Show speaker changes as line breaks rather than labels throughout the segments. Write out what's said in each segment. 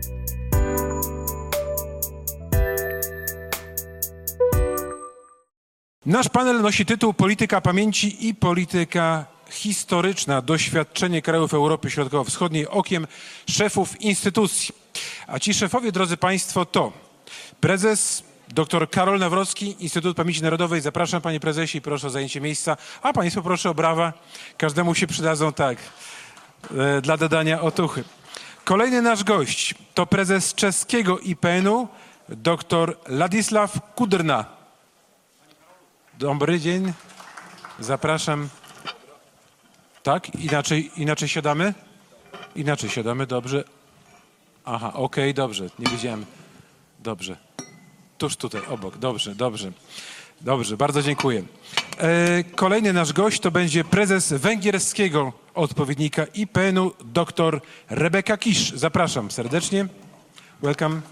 Nasz panel nosi tytuł Polityka pamięci i polityka historyczna. Doświadczenie krajów Europy Środkowo-Wschodniej okiem szefów instytucji. A ci szefowie, drodzy Państwo, to prezes dr Karol Nawrocki, Instytut Pamięci Narodowej. Zapraszam, panie prezesie, i proszę o zajęcie miejsca. A państwo proszę o brawa. Każdemu się przydadzą, tak, dla dodania otuchy. Kolejny nasz gość to prezes czeskiego IPN-u, dr Ladisław Kudrna. Dobry dzień. Zapraszam. Tak? Inaczej siadamy? Inaczej siadamy, dobrze. Aha, okej, dobrze. Nie wiedziałem. Dobrze. Tuż tutaj, obok. Dobrze, dobrze. Dobrze, bardzo dziękuję. Kolejny nasz gość to będzie prezes węgierskiego odpowiednika IPN-u, dr Rebeka Kisz. Zapraszam serdecznie. Welcome.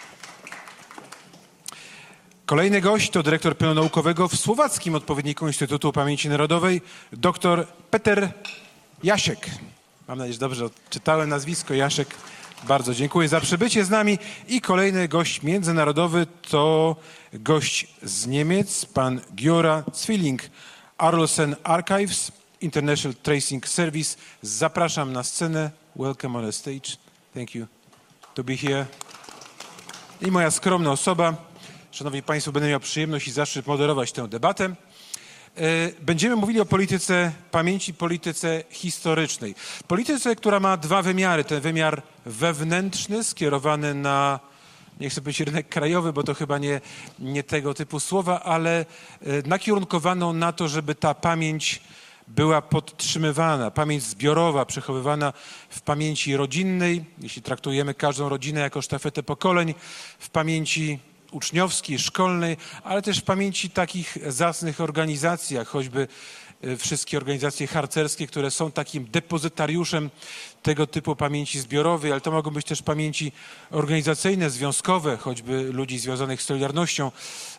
Kolejny gość to dyrektor pionu naukowego w słowackim odpowiedniku Instytutu Pamięci Narodowej, dr Peter Jasiek. Mam nadzieję, że dobrze odczytałem nazwisko. Jasiek. Bardzo dziękuję za przybycie z nami. I kolejny gość międzynarodowy to gość z Niemiec, pan Giora Zwilling, Arlsen Archives, International Tracing Service. Zapraszam na scenę. Welcome on the stage. Thank you to be here. I moja skromna osoba. Szanowni Państwo, będę miał przyjemność i zaszczyt moderować tę debatę. Będziemy mówili o polityce pamięci, polityce historycznej. Polityce, która ma dwa wymiary. Ten wymiar wewnętrzny, skierowany na, nie chcę powiedzieć rynek krajowy, bo to chyba nie tego typu słowa, ale nakierunkowaną na to, żeby ta pamięć była podtrzymywana, pamięć zbiorowa, przechowywana w pamięci rodzinnej, jeśli traktujemy każdą rodzinę jako sztafetę pokoleń, w pamięci uczniowskiej, szkolnej, ale też w pamięci takich zacnych organizacji, jak choćby wszystkie organizacje harcerskie, które są takim depozytariuszem tego typu pamięci zbiorowej, ale to mogą być też pamięci organizacyjne, związkowe, choćby ludzi związanych z Solidarnością,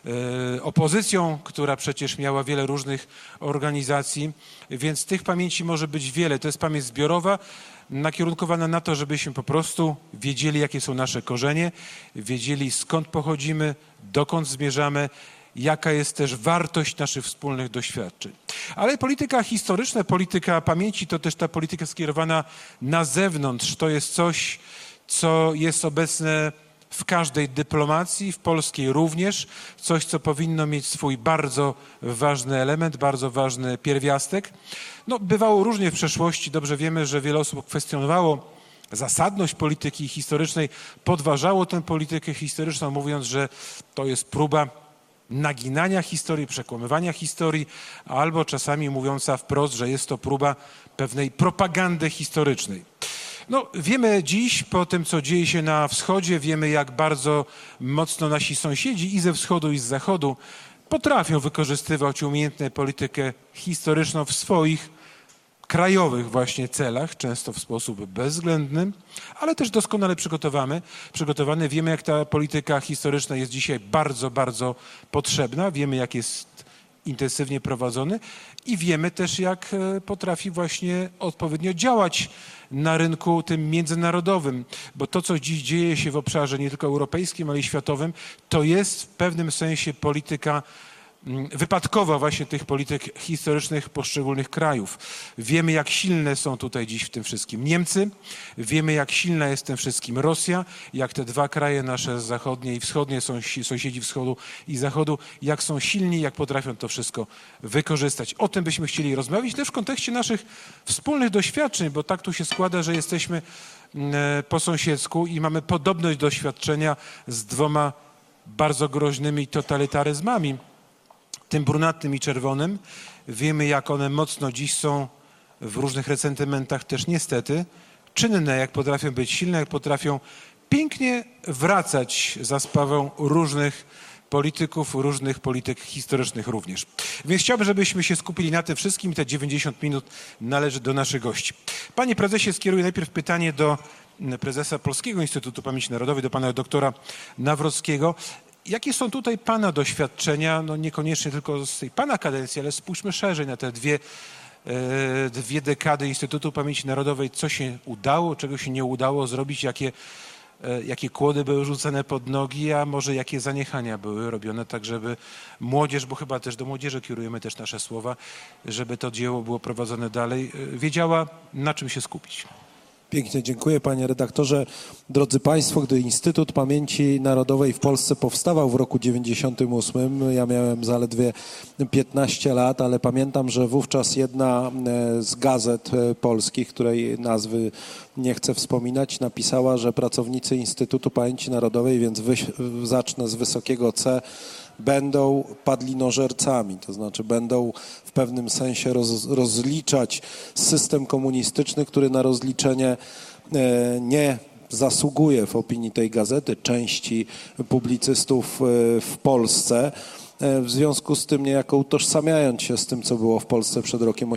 opozycją, która przecież miała wiele różnych organizacji, więc tych pamięci może być wiele. To jest pamięć zbiorowa, nakierunkowana na to, żebyśmy po prostu wiedzieli, jakie są nasze korzenie, wiedzieli, skąd pochodzimy, dokąd zmierzamy, jaka jest też wartość naszych wspólnych doświadczeń. Ale polityka historyczna, polityka pamięci to też ta polityka skierowana na zewnątrz. To jest coś, co jest obecne w każdej dyplomacji, w polskiej również. Coś, co powinno mieć swój bardzo ważny element, bardzo ważny pierwiastek. No, bywało różnie w przeszłości. Dobrze wiemy, że wiele osób kwestionowało zasadność polityki historycznej, podważało tę politykę historyczną, mówiąc, że to jest próba naginania historii, przekłamywania historii, albo czasami mówiąca wprost, że jest to próba pewnej propagandy historycznej. No, wiemy dziś, po tym, co dzieje się na wschodzie, wiemy, jak bardzo mocno nasi sąsiedzi i ze wschodu, i z zachodu potrafią wykorzystywać umiejętnie politykę historyczną w swoich krajowych właśnie celach, często w sposób bezwzględny, ale też doskonale przygotowany. Wiemy, jak ta polityka historyczna jest dzisiaj bardzo, bardzo potrzebna. Wiemy, jak jest intensywnie prowadzony i wiemy też, jak potrafi właśnie odpowiednio działać na rynku tym międzynarodowym, bo to, co dziś dzieje się w obszarze nie tylko europejskim, ale i światowym, to jest w pewnym sensie polityka wypadkowa właśnie tych polityk historycznych poszczególnych krajów. Wiemy, jak silne są tutaj dziś w tym wszystkim Niemcy, wiemy, jak silna jest w tym wszystkim Rosja, jak te dwa kraje nasze zachodnie i wschodnie, sąsiedzi wschodu i zachodu, jak są silni, jak potrafią to wszystko wykorzystać. O tym byśmy chcieli rozmawiać też w kontekście naszych wspólnych doświadczeń, bo tak tu się składa, że jesteśmy po sąsiedzku i mamy podobność doświadczenia z dwoma bardzo groźnymi totalitaryzmami, tym brunatnym i czerwonym. Wiemy, jak one mocno dziś są w różnych resentymentach też niestety czynne, jak potrafią być silne, jak potrafią pięknie wracać za sprawą różnych polityków, różnych polityk historycznych również. Więc chciałbym, żebyśmy się skupili na tym wszystkim i te 90 minut należy do naszych gości. Panie prezesie, skieruję najpierw pytanie do prezesa Polskiego Instytutu Pamięci Narodowej, do pana doktora Nawrockiego. Jakie są tutaj pana doświadczenia, no niekoniecznie tylko z tej pana kadencji, ale spójrzmy szerzej na te dwie dekady Instytutu Pamięci Narodowej, co się udało, czego się nie udało zrobić, jakie jakie kłody były rzucane pod nogi, a może jakie zaniechania były robione, tak żeby młodzież, bo chyba też do młodzieży kierujemy też nasze słowa, żeby to dzieło było prowadzone dalej, wiedziała, na czym się skupić.
Pięknie dziękuję, panie redaktorze. Drodzy państwo, gdy Instytut Pamięci Narodowej w Polsce powstawał w roku 98, ja miałem zaledwie 15 lat, ale pamiętam, że wówczas jedna z gazet polskich, której nazwy nie chcę wspominać, napisała, że pracownicy Instytutu Pamięci Narodowej, więc zacznę z wysokiego C, będą padlinożercami, to znaczy będą w pewnym sensie rozliczać system komunistyczny, który na rozliczenie nie zasługuje w opinii tej gazety, części publicystów w Polsce. W związku z tym niejako utożsamiając się z tym, co było w Polsce przed rokiem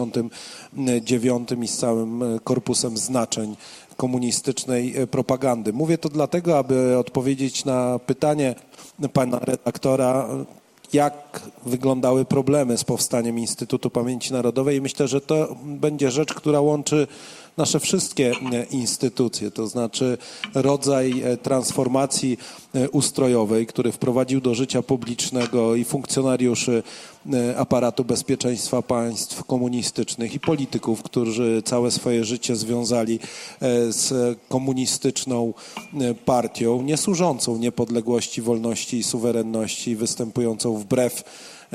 89 i z całym korpusem znaczeń komunistycznej propagandy. Mówię to dlatego, aby odpowiedzieć na pytanie pana redaktora, jak wyglądały problemy z powstaniem Instytutu Pamięci Narodowej i myślę, że to będzie rzecz, która łączy nasze wszystkie instytucje, to znaczy rodzaj transformacji ustrojowej, który wprowadził do życia publicznego i funkcjonariuszy aparatu bezpieczeństwa państw komunistycznych i polityków, którzy całe swoje życie związali z komunistyczną partią, nie służącą niepodległości, wolności i suwerenności, występującą wbrew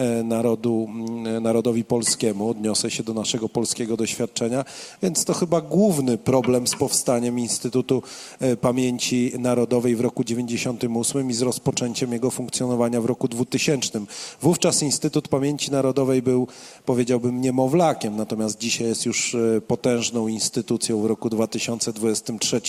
narodowi polskiemu. Odniosę się do naszego polskiego doświadczenia, więc to chyba główny problem z powstaniem Instytutu Pamięci Narodowej w roku 98 i z rozpoczęciem jego funkcjonowania w roku 2000. Wówczas Instytut Pamięci Narodowej był, powiedziałbym, niemowlakiem, natomiast dzisiaj jest już potężną instytucją w roku 2023,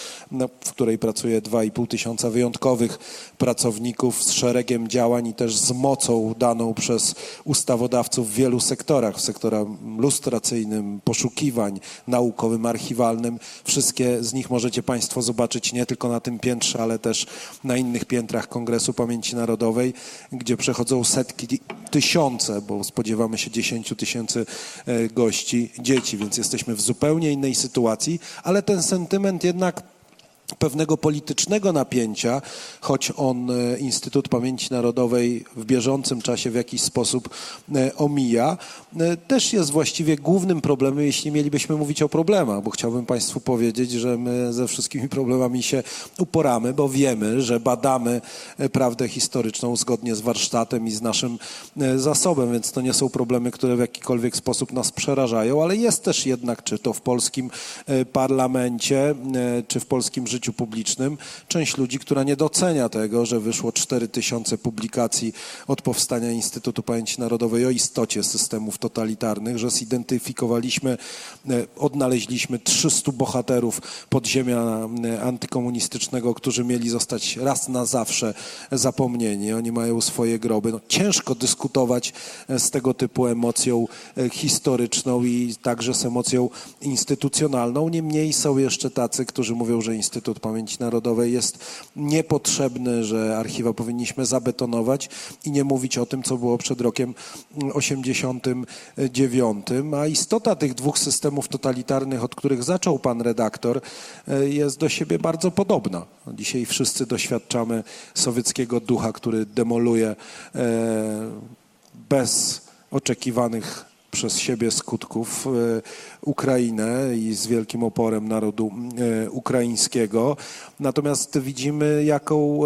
w której pracuje 2,5 tysiąca wyjątkowych pracowników z szeregiem działań i też z mocą daną przez ustawodawców w wielu sektorach, w sektorze lustracyjnym, poszukiwań, naukowym, archiwalnym. Wszystkie z nich możecie państwo zobaczyć nie tylko na tym piętrze, ale też na innych piętrach Kongresu Pamięci Narodowej, gdzie przechodzą setki, tysiące, bo spodziewamy się 10 tysięcy gości, dzieci, więc jesteśmy w zupełnie innej sytuacji, ale ten sentyment jednak pewnego politycznego napięcia, choć on Instytut Pamięci Narodowej w bieżącym czasie w jakiś sposób omija, też jest właściwie głównym problemem, jeśli mielibyśmy mówić o problemach, bo chciałbym państwu powiedzieć, że my ze wszystkimi problemami się uporamy, bo wiemy, że badamy prawdę historyczną zgodnie z warsztatem i z naszym zasobem, więc to nie są problemy, które w jakikolwiek sposób nas przerażają, ale jest też jednak, czy to w polskim parlamencie, czy w polskim życiu publicznym, część ludzi, która nie docenia tego, że wyszło 4000 publikacji od powstania Instytutu Pamięci Narodowej o istocie systemów totalitarnych, że zidentyfikowaliśmy, odnaleźliśmy 300 bohaterów podziemia antykomunistycznego, którzy mieli zostać raz na zawsze zapomnieni. Oni mają swoje groby. No, ciężko dyskutować z tego typu emocją historyczną i także z emocją instytucjonalną. Niemniej są jeszcze tacy, którzy mówią, że Instytut Pamięci Narodowej jest niepotrzebny, że archiwa powinniśmy zabetonować i nie mówić o tym, co było przed rokiem 89. A istota tych dwóch systemów totalitarnych, od których zaczął pan redaktor, jest do siebie bardzo podobna. Dzisiaj wszyscy doświadczamy sowieckiego ducha, który demoluje bez oczekiwanych przez siebie skutków Ukrainę i z wielkim oporem narodu ukraińskiego. Natomiast widzimy, jaką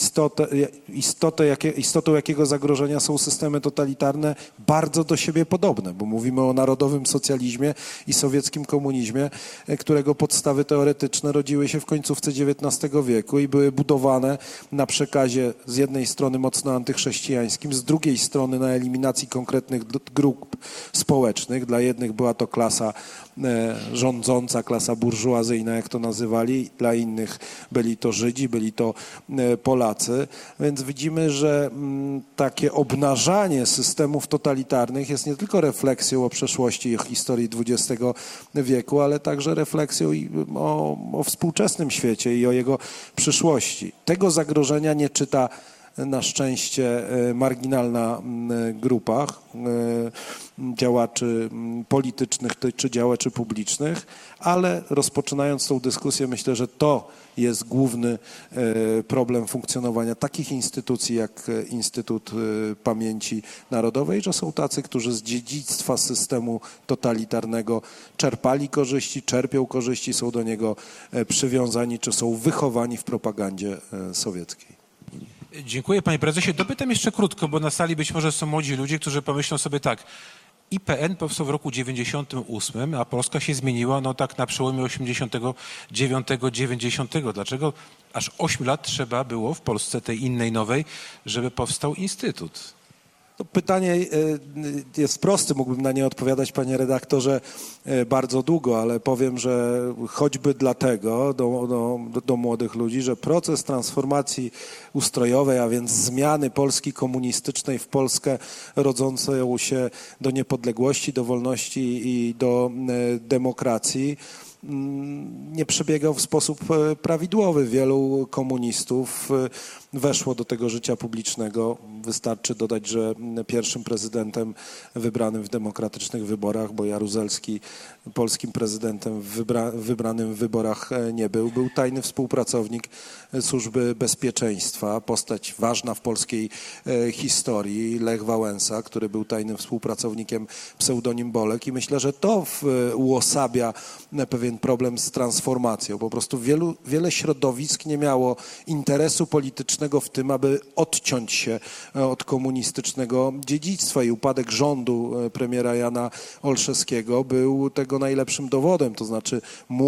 istotą jakiego zagrożenia są systemy totalitarne bardzo do siebie podobne, bo mówimy o narodowym socjalizmie i sowieckim komunizmie, którego podstawy teoretyczne rodziły się w końcówce XIX wieku i były budowane na przekazie z jednej strony mocno antychrześcijańskim, z drugiej strony na eliminacji konkretnych grup społecznych. Dla jednych była to klasa rządząca, klasa burżuazyjna, jak to nazywali, dla innych byli to Żydzi, byli to Polacy, więc widzimy, że takie obnażanie systemów totalitarnych jest nie tylko refleksją o przeszłości i o historii XX wieku, ale także refleksją o współczesnym świecie i o jego przyszłości. Tego zagrożenia nie czyta na szczęście marginalna grupa działaczy politycznych czy działaczy publicznych, ale rozpoczynając tą dyskusję, myślę, że to jest główny problem funkcjonowania takich instytucji jak Instytut Pamięci Narodowej, że są tacy, którzy z dziedzictwa systemu totalitarnego czerpali korzyści, czerpią korzyści, są do niego przywiązani, czy są wychowani w propagandzie sowieckiej.
Dziękuję panie prezesie. Dopytam jeszcze krótko, bo na sali być może są młodzi ludzie, którzy pomyślą sobie tak. IPN powstał w roku 98, a Polska się zmieniła no tak na przełomie 89-90. Dlaczego aż 8 lat trzeba było w Polsce tej innej, nowej, żeby powstał Instytut?
To pytanie jest proste, mógłbym na nie odpowiadać, panie redaktorze, bardzo długo, ale powiem, że choćby dlatego do młodych ludzi, że proces transformacji ustrojowej, a więc zmiany Polski komunistycznej w Polskę rodzącą się do niepodległości, do wolności i do demokracji, nie przebiegał w sposób prawidłowy. Wielu komunistów weszło do tego życia publicznego. Wystarczy dodać, że pierwszym prezydentem wybranym w demokratycznych wyborach, bo Jaruzelski polskim prezydentem wybranym w wyborach nie był. Był tajny współpracownik Służby Bezpieczeństwa, postać ważna w polskiej historii, Lech Wałęsa, który był tajnym współpracownikiem, pseudonim Bolek, i myślę, że to uosabia pewien problem z transformacją. Po prostu wiele środowisk nie miało interesu politycznego w tym, aby odciąć się od komunistycznego dziedzictwa, i upadek rządu premiera Jana Olszewskiego był tego najlepszym dowodem. To znaczy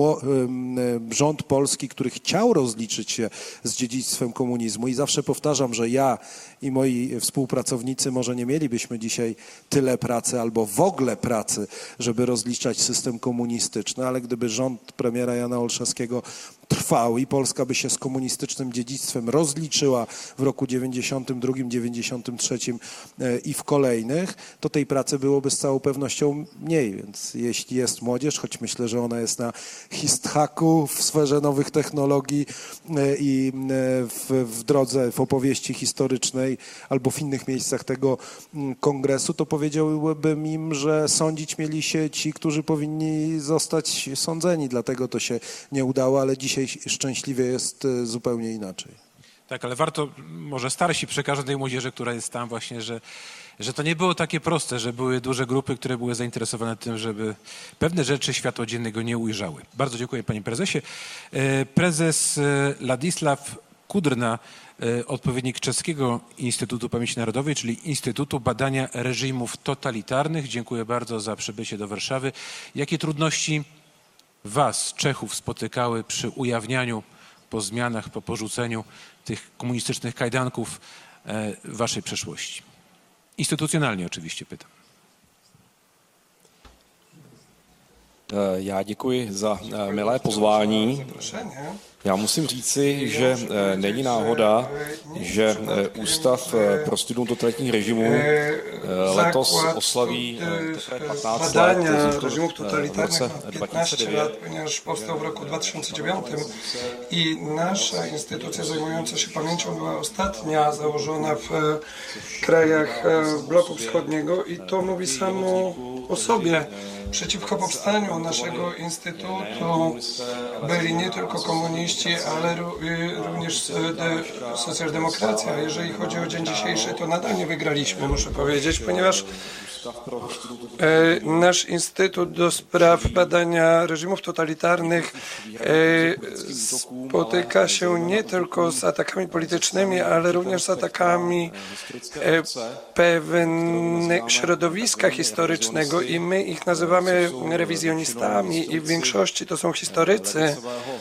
rząd polski, który chciał rozliczyć się z dziedzictwem komunizmu, i zawsze powtarzam, że ja i moi współpracownicy może nie mielibyśmy dzisiaj tyle pracy albo w ogóle pracy, żeby rozliczać system komunistyczny, ale gdyby rząd premiera Jana Olszewskiego trwał i Polska by się z komunistycznym dziedzictwem rozliczyła w roku 92, 93 i w kolejnych, to tej pracy byłoby z całą pewnością mniej. Więc jeśli jest młodzież, choć myślę, że ona jest na histhaku w sferze nowych technologii i w drodze, w opowieści historycznej albo w innych miejscach tego kongresu, to powiedziałbym im, że sądzić mieli się ci, którzy powinni zostać sądzeni. Dlatego to się nie udało, ale dzisiaj szczęśliwie jest zupełnie inaczej.
Tak, ale warto, może starsi przekażą tej młodzieży, która jest tam właśnie, że to nie było takie proste, że były duże grupy, które były zainteresowane tym, żeby pewne rzeczy światła dziennego nie ujrzały. Bardzo dziękuję panie prezesie. Prezes Ladisław Kudrna, odpowiednik Czeskiego Instytutu Pamięci Narodowej, czyli Instytutu Badania Reżimów Totalitarnych. Dziękuję bardzo za przybycie do Warszawy. Jakie trudności was, Czechów, spotykały przy ujawnianiu po zmianach, po porzuceniu tych komunistycznych kajdanków waszej przeszłości? Instytucjonalnie oczywiście pytam.
Já děkuji za milé pozvání. Já musím říci, že není náhoda, že Ústav pro studium totalitních režimů letos oslaví teprve 15 let
reżimów
v
totalitarnych
roce
ma 15 lat,
2009.
ponieważ powstał w roku 2009 i nasza instytucja zajmująca się pamięcią była ostatnia założona w krajach bloku wschodniego, i to mówi samo o sobie. Przeciwko powstaniu naszego instytutu byli nie tylko komuniści, ale również socjaldemokracja. Jeżeli chodzi o dzień dzisiejszy, to nadal nie wygraliśmy, muszę powiedzieć, ponieważ nasz Instytut do Spraw Badania Reżimów Totalitarnych spotyka się nie tylko z atakami politycznymi, ale również z atakami pewnych środowiska historycznego, i my ich nazywamy rewizjonistami, i w większości to są historycy,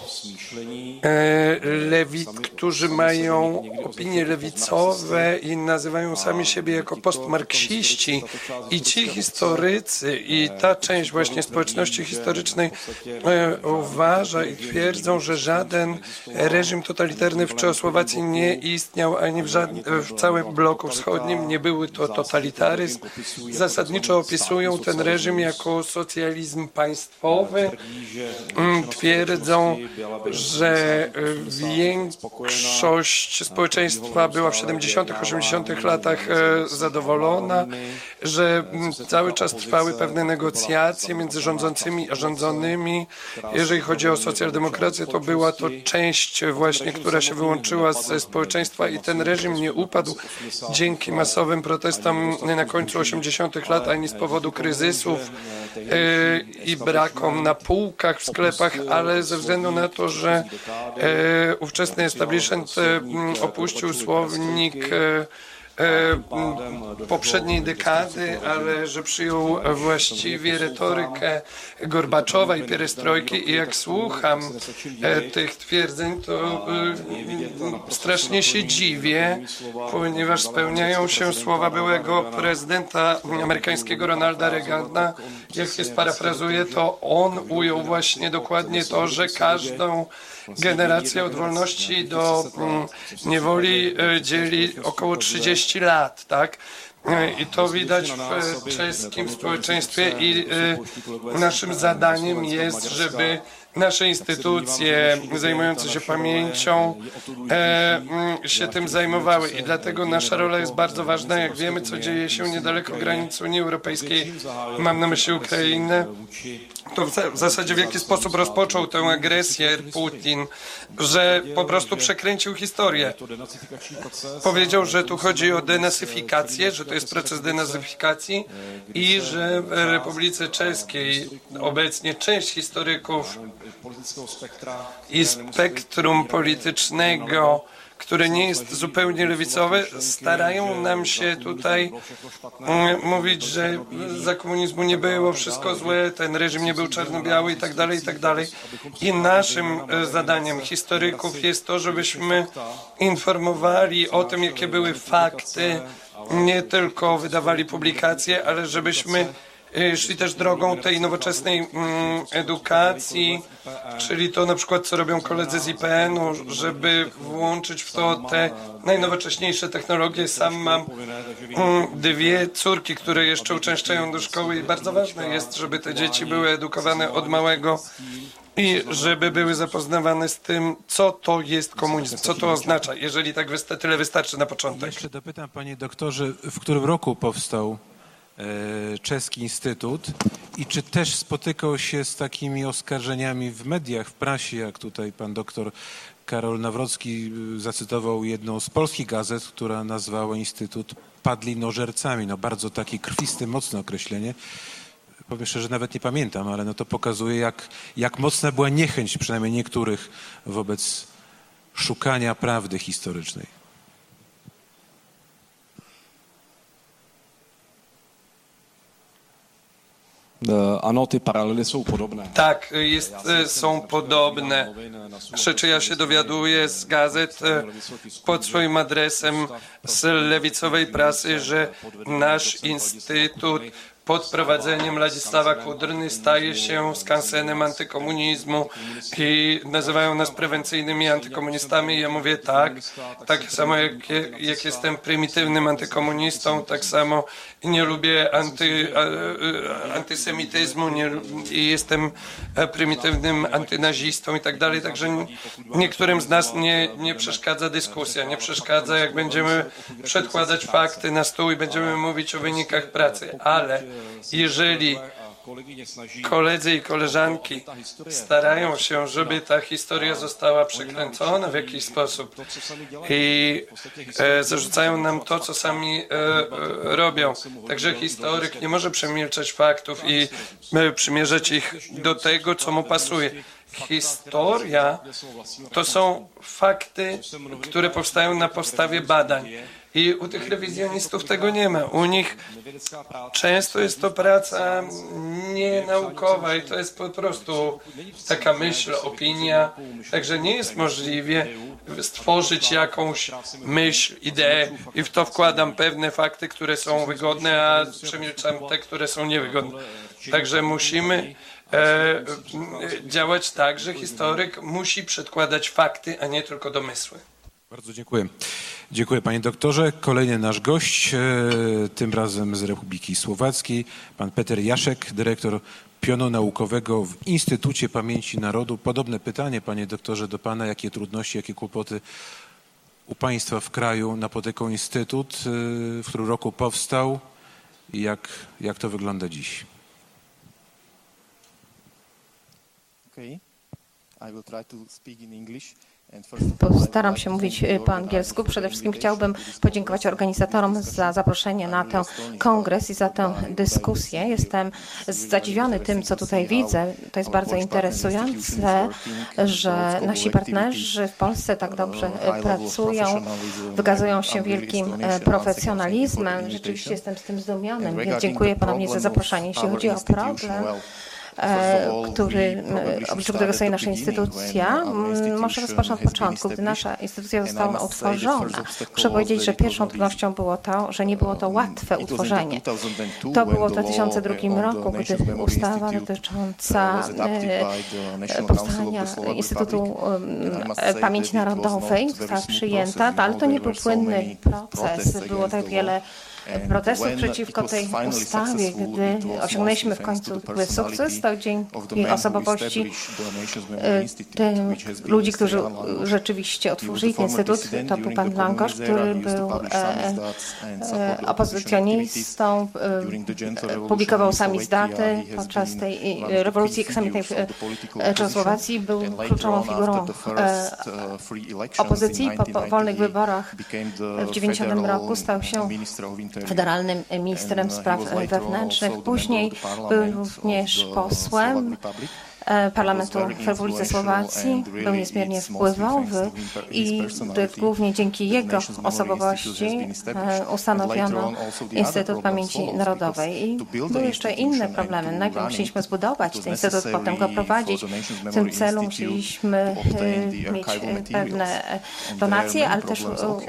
którzy mają opinie lewicowe i nazywają sami siebie jako postmarksiści, I ci historycy i ta część właśnie społeczności historycznej uważa i twierdzą, że żaden reżim totalitarny w Czechosłowacji nie istniał ani w całym bloku wschodnim. Nie były to totalitaryzm. Zasadniczo opisują ten reżim jako socjalizm państwowy. Twierdzą, że większość społeczeństwa była w 70., 80. latach zadowolona, że cały czas trwały pewne negocjacje między rządzącymi a rządzonymi. Jeżeli chodzi o socjaldemokrację, to była to część właśnie, która się wyłączyła ze społeczeństwa i ten reżim nie upadł dzięki masowym protestom na końcu 80. lat, ani z powodu kryzysów i brakom na półkach w sklepach, ale ze względu na to, że ówczesny establishment opuścił słownik poprzedniej dekady, ale że przyjął właściwie retorykę Gorbaczowa i pierestrojki i jak słucham tych twierdzeń, to strasznie się dziwię, ponieważ spełniają się słowa byłego prezydenta amerykańskiego Ronalda Reagana. Jak je sparafrazuję, to on ujął właśnie dokładnie to, że każdą generację od wolności do niewoli dzieli około 30 lat, tak? I to widać w czeskim społeczeństwie i naszym zadaniem jest, żeby nasze instytucje zajmujące się pamięcią się tym zajmowały i dlatego nasza rola jest bardzo ważna. Jak wiemy, co dzieje się niedaleko granic Unii Europejskiej, mam na myśli Ukrainę, to w zasadzie w jaki sposób rozpoczął tę agresję Putin, że po prostu przekręcił historię. Powiedział, że tu chodzi o denazyfikację, że to jest proces denazyfikacji i że w Republice Czeskiej obecnie część historyków i spektrum politycznego, które nie jest zupełnie lewicowe, starają nam się tutaj mówić, że za komunizmu nie było wszystko złe, ten reżim nie był czarno-biały i tak dalej, i tak dalej. I naszym zadaniem historyków jest to, żebyśmy informowali o tym, jakie były fakty, nie tylko wydawali publikacje, ale żebyśmy szli też drogą tej nowoczesnej edukacji, czyli to na przykład, co robią koledzy z IPN-u, żeby włączyć w to te najnowocześniejsze technologie. Sam mam dwie córki, które jeszcze uczęszczają do szkoły i bardzo ważne jest, żeby te dzieci były edukowane od małego i żeby były zapoznawane z tym, co to jest komunizm, co to oznacza, jeżeli tak tyle wystarczy na początek.
Jeszcze dopytam, panie doktorze, w którym roku powstał Czeski Instytut i czy też spotykał się z takimi oskarżeniami w mediach, w prasie, jak tutaj pan doktor Karol Nawrocki zacytował jedną z polskich gazet, która nazwała Instytut padlinożercami. No bardzo takie krwiste, mocne określenie. Powiem szczerze, nawet nie pamiętam, ale no to pokazuje, jak mocna była niechęć przynajmniej niektórych wobec szukania prawdy historycznej.
Ano, ty paralely są podobne.
Tak, są podobne rzeczy. Ja się dowiaduję z gazet pod swoim adresem z lewicowej prasy, że nasz instytut pod prowadzeniem Ladisława Kudryny staje się skansenem antykomunizmu i nazywają nas prewencyjnymi antykomunistami. Ja mówię tak samo jak jestem prymitywnym antykomunistą, tak samo nie lubię antysemityzmu i jestem prymitywnym antynazistą i tak dalej. Także niektórym z nas nie przeszkadza dyskusja, nie przeszkadza, jak będziemy przedkładać fakty na stół i będziemy mówić o wynikach pracy, ale jeżeli koledzy i koleżanki starają się, żeby ta historia została przekręcona w jakiś sposób i zarzucają nam to, co sami robią. Także historyk nie może przemilczeć faktów i przymierzać ich do tego, co mu pasuje. Historia to są fakty, które powstają na podstawie badań. I u tych rewizjonistów tego nie ma. U nich często jest to praca nienaukowa i to jest po prostu taka myśl, opinia. Także nie jest możliwe stworzyć jakąś myśl, ideę i w to wkładam pewne fakty, które są wygodne, a przemilczam te, które są niewygodne. Także musimy działać tak, że historyk musi przedkładać fakty, a nie tylko domysły.
Bardzo dziękuję. Dziękuję panie doktorze. Kolejny nasz gość, tym razem z Republiki Słowackiej, pan Peter Jaszek, dyrektor pionu naukowego w Instytucie Pamięci Narodu. Podobne pytanie, panie doktorze, do pana. Jakie trudności, jakie kłopoty u państwa w kraju napotykał Instytut, w którym roku powstał i jak to wygląda dziś?
Okay. I will try to speak in English.
Postaram się mówić po angielsku. Przede wszystkim chciałbym podziękować organizatorom za zaproszenie na ten kongres i za tę dyskusję. Jestem zadziwiony tym, co tutaj widzę. To jest bardzo interesujące, że nasi partnerzy w Polsce tak dobrze pracują, wykazują się wielkim profesjonalizmem. Rzeczywiście jestem z tym zdumiony, więc dziękuję ponownie za zaproszenie. Jeśli chodzi o problem, w obliczu którego stoi nasza instytucja. Może rozpocznę od początku. Gdy nasza instytucja została utworzona, muszę powiedzieć, że pierwszą trudnością było to, że nie było to łatwe utworzenie. To było w 2002 roku, gdy ustawa dotycząca powstania Instytutu Pamięci Narodowej została przyjęta, ale to nie był płynny proces. Było tak wiele protestów przeciwko tej ustawie. Gdy osiągnęliśmy w końcu sukces, to dzięki osobowości ludzi, którzy rzeczywiście otworzyli ten instytut, to był pan Langosz, który był opozycjonistą, publikował samizdaty podczas tej rewolucji aksamitnej w Czechosłowacji, był kluczową figurą opozycji. Po wolnych wyborach w 1990 roku stał się federalnym ministrem spraw wewnętrznych. Później był również posłem Parlamentu w Republice Słowacji, był niezmiernie wpływowy i głównie dzięki jego osobowości ustanowiono Instytut Pamięci Narodowej. I były jeszcze inne problemy. Najpierw musieliśmy zbudować ten instytut, potem go prowadzić. W tym celu musieliśmy mieć pewne donacje, ale też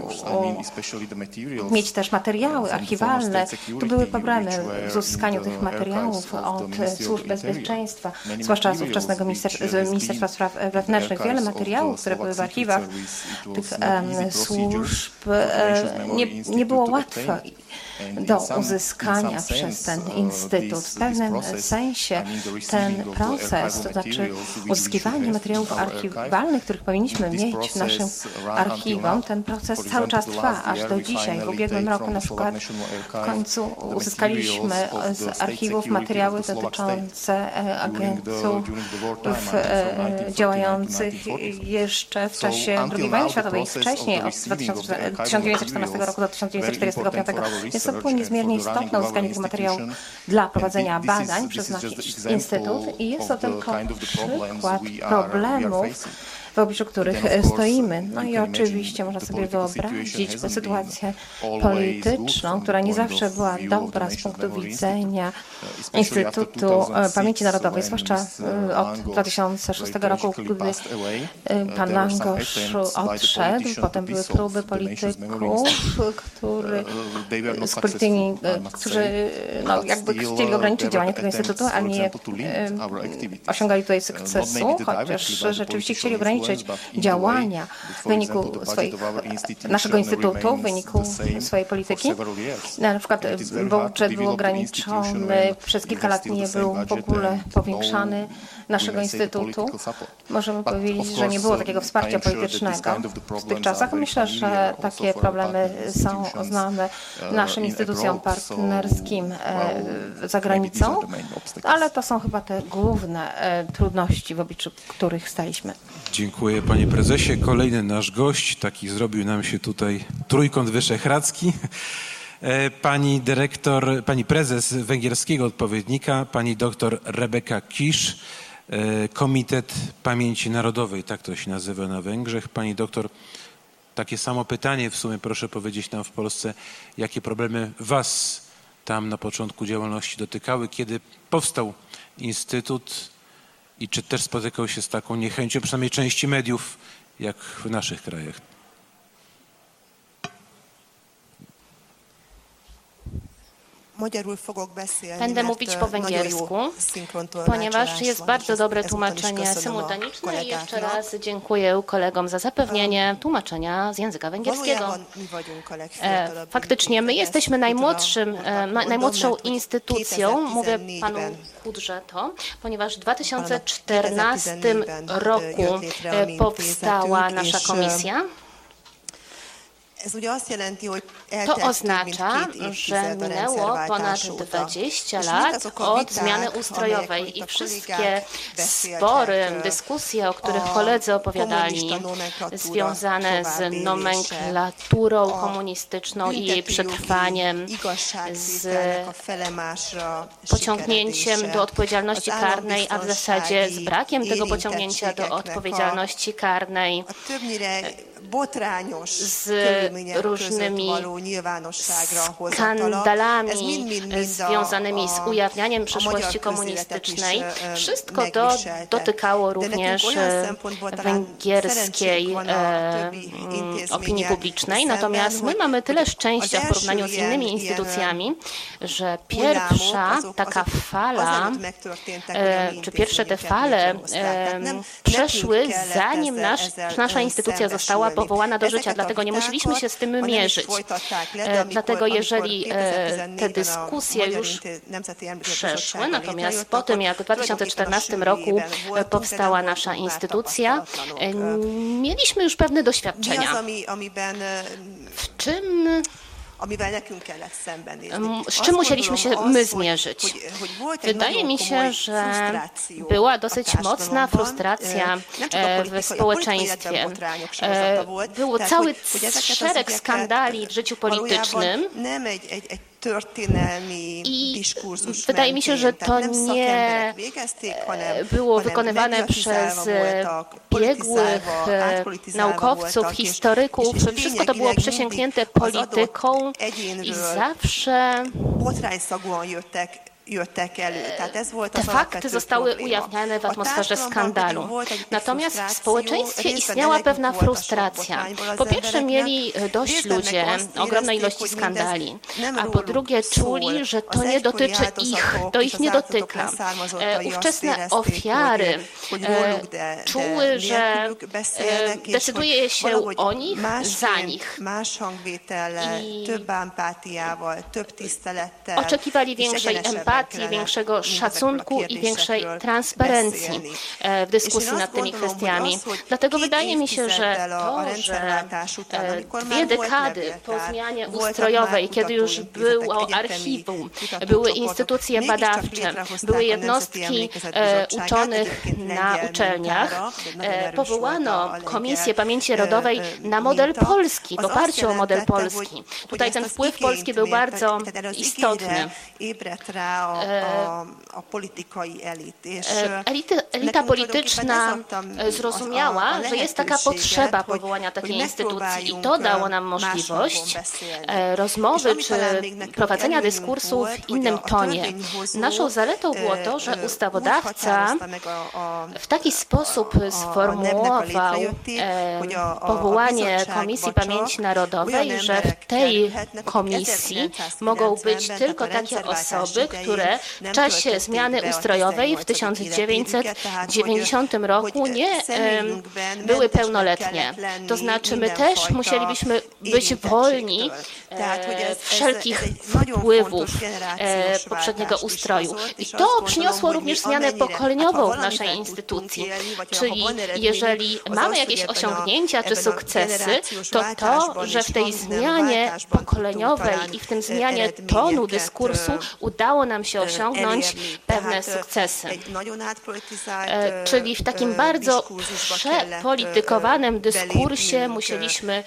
mieć też materiały archiwalne. Tu były problemy w uzyskaniu tych materiałów od służb bezpieczeństwa, zwłaszcza z ówczesnego Ministerstwa Spraw Wewnętrznych. Wiele materiałów, które były w archiwach tych służb, nie było łatwe do uzyskania przez ten instytut. W pewnym sensie ten proces, to znaczy uzyskiwanie materiałów archiwalnych, których powinniśmy mieć w naszym archiwum, ten proces cały czas trwa, aż do dzisiaj. W ubiegłym roku na przykład w końcu uzyskaliśmy z archiwów materiały dotyczące agentów działających jeszcze w czasie II wojny światowej, wcześniej od 1914 roku do 1945. Jest to było niezmiernie istotne uzyskanie tych materiałów dla prowadzenia badań przez nasz instytut i jest to tylko przykład problemów, w obliczu których stoimy. No i oczywiście można sobie wyobrazić sytuację polityczną, która nie zawsze była dobra z punktu widzenia Instytutu Pamięci Narodowej, zwłaszcza od 2006 roku, gdy pan Langosz odszedł. Potem były próby polityków, którzy jakby chcieli ograniczyć działanie tego Instytutu, a nie osiągali tutaj sukcesu, chociaż rzeczywiście chcieli ograniczyć działania w wyniku naszego instytutu, w wyniku swojej polityki. Na przykład budżet był ograniczony, przez kilka lat nie był w ogóle powiększany naszego instytutu. Możemy powiedzieć, że nie było takiego wsparcia politycznego w tych czasach. Myślę, że takie problemy są znane naszym instytucjom partnerskim za granicą, ale to są chyba te główne trudności, w obliczu których staliśmy.
Dziękuję panie prezesie. Kolejny nasz gość, taki zrobił nam się tutaj trójkąt wyszehradzki. Pani dyrektor, pani prezes węgierskiego odpowiednika, pani doktor Rebeka Kisz, Komitet Pamięci Narodowej, tak to się nazywa na Węgrzech. Pani doktor takie samo pytanie w sumie proszę powiedzieć nam w Polsce, jakie problemy was tam na początku działalności dotykały, kiedy powstał Instytut i czy też spotykał się z taką niechęcią przynajmniej części mediów, jak w naszych krajach?
Będę mówić po węgiersku, ponieważ jest bardzo dobre tłumaczenie symultaniczne i jeszcze raz dziękuję kolegom za zapewnienie tłumaczenia z języka węgierskiego. Faktycznie my jesteśmy najmłodszą instytucją, mówię panu Kudrze to, ponieważ w 2014 roku powstała nasza komisja. To oznacza, że minęło ponad 20 lat od zmiany ustrojowej i wszystkie spory, dyskusje, o których koledzy opowiadali, związane z nomenklaturą komunistyczną i jej przetrwaniem, z pociągnięciem do odpowiedzialności karnej, a w zasadzie z brakiem tego pociągnięcia do odpowiedzialności karnej, z różnymi skandalami związanymi z ujawnianiem przeszłości komunistycznej. Wszystko to dotykało również węgierskiej opinii publicznej. Natomiast my mamy tyle szczęścia w porównaniu z innymi instytucjami, że pierwsza taka fala, czy pierwsze te fale przeszły, zanim nasza instytucja została powołana do życia. Dlatego nie musieliśmy się z tym mierzyć. Dlatego jeżeli te dyskusje już przeszły, natomiast po tym, jak w 2014 roku powstała nasza instytucja, mieliśmy już pewne doświadczenia. W czym z czym musieliśmy się my zmierzyć? Wydaje mi się, że była dosyć mocna frustracja w społeczeństwie. Było cały szereg skandali w życiu politycznym i wydaje mi się, że to nie było wykonywane przez biegłych naukowców, historyków. Wszystko to było przesiąknięte polityką i zawsze te fakty zostały ujawniane w atmosferze skandalu. Natomiast w społeczeństwie istniała pewna frustracja. Po pierwsze mieli dość ludzie ogromnej ilości skandali, a po drugie czuli, że to nie dotyczy ich, to ich nie dotyka. Ówczesne ofiary czuły, że decyduje się o nich za nich. I oczekiwali większej empatii, większego szacunku i większej transparencji w dyskusji nad tymi kwestiami. Dlatego wydaje mi się, że to, że 2 dekady po zmianie ustrojowej, kiedy już było archiwum, były instytucje badawcze, były jednostki uczonych na uczelniach, powołano Komisję Pamięci Narodowej na model polski, w oparciu o model polski. Tutaj ten wpływ polski był bardzo istotny. Elita polityczna zrozumiała, że jest taka potrzeba powołania takiej instytucji i to dało nam możliwość rozmowy czy prowadzenia dyskursu w innym tonie. Naszą zaletą było to, że ustawodawca w taki sposób sformułował powołanie Komisji Pamięci Narodowej, że w tej komisji mogą być tylko takie osoby, które w czasie zmiany ustrojowej w 1990 roku nie były pełnoletnie. To znaczy my też musielibyśmy być wolni wszelkich wpływów poprzedniego ustroju. I to przyniosło również zmianę pokoleniową w naszej instytucji. Czyli jeżeli mamy jakieś osiągnięcia czy sukcesy, to, że w tej zmianie pokoleniowej i w tym zmianie tonu dyskursu udało nam się osiągnąć pewne sukcesy. Czyli w takim bardzo przepolitykowanym dyskursie musieliśmy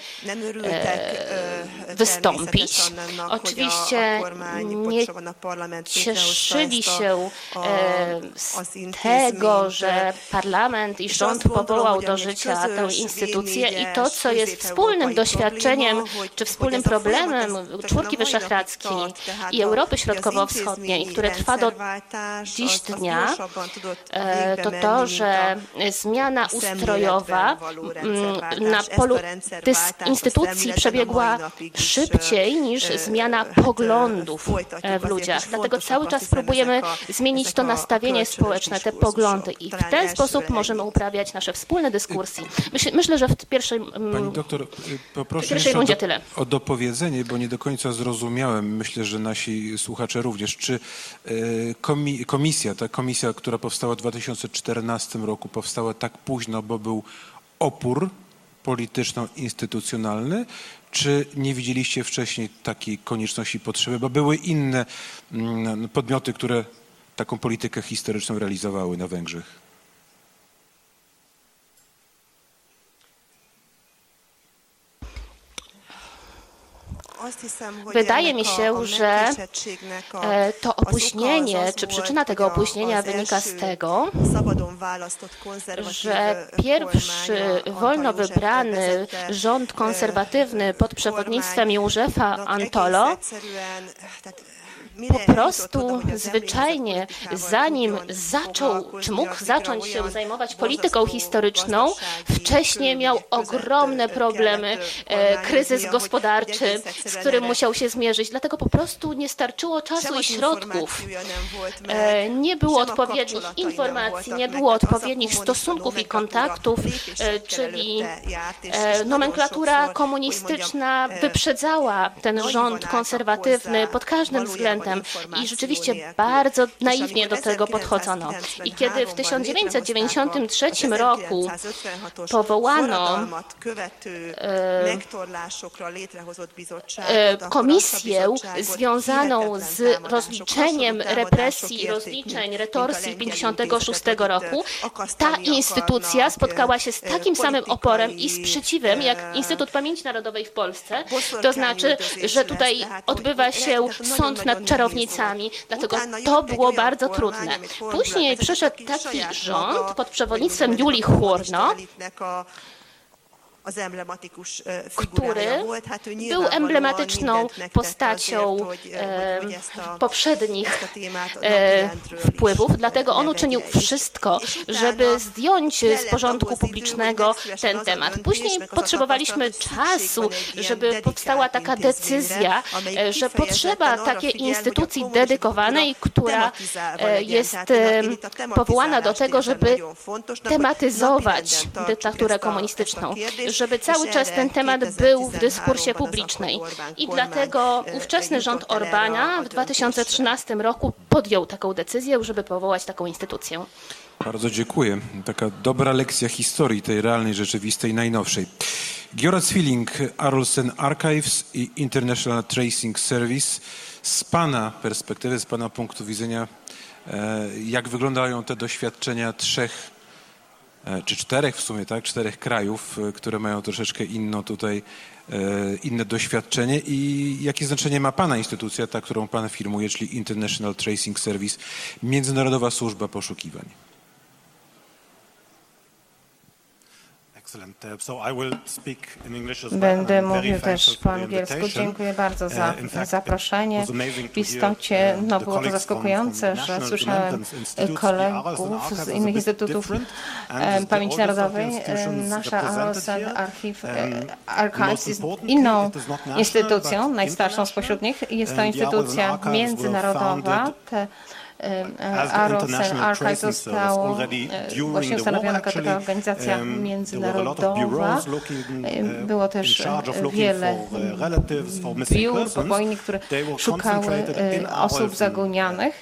wystąpić. Oczywiście nie cieszyli się z tego, że
że parlament i rząd powołał do życia tę instytucję i to, co jest wspólnym doświadczeniem czy wspólnym problemem Czwórki Wyszehradzkiej i Europy Środkowo-Wschodniej, które trwa do dziś dnia, to to, że zmiana ustrojowa na polu instytucji przebiegła szybciej niż zmiana poglądów w ludziach. Dlatego cały czas próbujemy zmienić to nastawienie społeczne, te poglądy i w ten sposób możemy uprawiać nasze wspólne dyskusje. Myślę, że w pierwszej
Pani doktor, poproszę
pierwszej rundzie
jeszcze
tyle.
o dopowiedzenie, bo nie do końca zrozumiałem, myślę, że nasi słuchacze również, czy ta komisja, która powstała w 2014 roku, powstała tak późno, bo był opór polityczno-instytucjonalny, czy nie widzieliście wcześniej takiej konieczności, potrzeby, bo były inne podmioty, które taką politykę historyczną realizowały na Węgrzech?
Wydaje mi się, że to opóźnienie, czy przyczyna tego opóźnienia wynika z tego, że pierwszy wolno wybrany rząd konserwatywny pod przewodnictwem Józefa Antolo po prostu zwyczajnie, zanim zaczął, czy mógł zacząć się zajmować polityką historyczną, wcześniej miał ogromne problemy, kryzys gospodarczy, z którym musiał się zmierzyć. Dlatego po prostu nie starczyło czasu i środków. Nie było odpowiednich informacji, nie było odpowiednich stosunków i kontaktów, czyli nomenklatura komunistyczna wyprzedzała ten rząd konserwatywny pod każdym względem. I rzeczywiście bardzo naiwnie do tego podchodzono. I kiedy w 1993 roku powołano komisję związaną z rozliczeniem represji, rozliczeń, retorsji 1956 roku, ta instytucja spotkała się z takim samym oporem i sprzeciwem, jak Instytut Pamięci Narodowej w Polsce. To znaczy, że tutaj odbywa się sąd nad czarownicami, dlatego to było bardzo trudne. Później przyszedł taki rząd pod przewodnictwem Julii Hurno, który był emblematyczną postacią poprzednich wpływów, dlatego on uczynił wszystko, żeby zdjąć z porządku publicznego ten temat. Później potrzebowaliśmy czasu, żeby powstała taka decyzja, że potrzeba takiej instytucji dedykowanej, która jest powołana do tego, żeby tematyzować dyktaturę komunistyczną, żeby cały czas ten temat był w dyskursie publicznej. I dlatego ówczesny rząd Orbána w 2013 roku podjął taką decyzję, żeby powołać taką instytucję.
Bardzo dziękuję. Taka dobra lekcja historii, tej realnej, rzeczywistej, najnowszej. Giora Zwilling, Arolsen Archives i International Tracing Service. Z Pana perspektywy, z Pana punktu widzenia, jak wyglądają te doświadczenia czy czterech w sumie, tak? 4 krajów, które mają troszeczkę inne doświadczenie i jakie znaczenie ma Pana instytucja, ta, którą Pan firmuje, czyli International Tracing Service, Międzynarodowa Służba Poszukiwań?
Będę mówił też po angielsku. Dziękuję bardzo za zaproszenie. W istocie było to zaskakujące, że słyszałem kolegów z innych instytutów Pamięci Narodowej. Nasza Arolsen Archives jest inną instytucją, najstarszą spośród nich. Jest to instytucja międzynarodowa. Arolsen Archive zostało właśnie ustanowiona jako taka organizacja międzynarodowa. Było też wiele biur po wojnie, które szukały osób zaginionych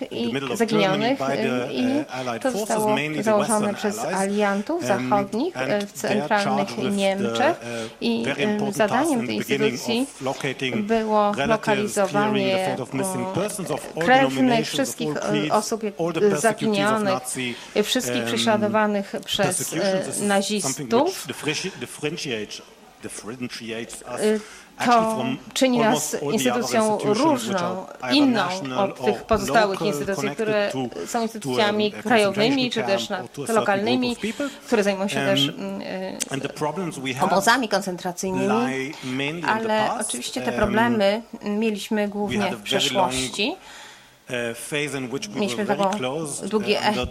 i to zostało założone przez aliantów zachodnich w centralnych Niemczech i zadaniem tej instytucji było lokalizowanie krewnych wszystkich osób zaginionych, wszystkich prześladowanych przez nazistów. To czyni nas instytucją różną, inną od tych pozostałych instytucji, które są instytucjami krajowymi czy też lokalnymi, które zajmują się też obozami koncentracyjnymi, ale oczywiście te problemy mieliśmy głównie w przeszłości. Mieliśmy taki długi etap,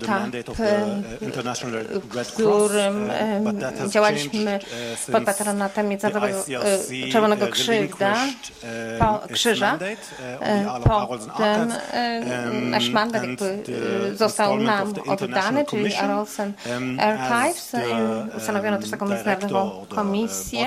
w którym działaliśmy pod patronatem Międzynarodowego Czerwonego Krzyża. Potem nasz mandat został nam oddany, czyli Arolsen Archives. Ustanowiono też taką międzynarodową komisję,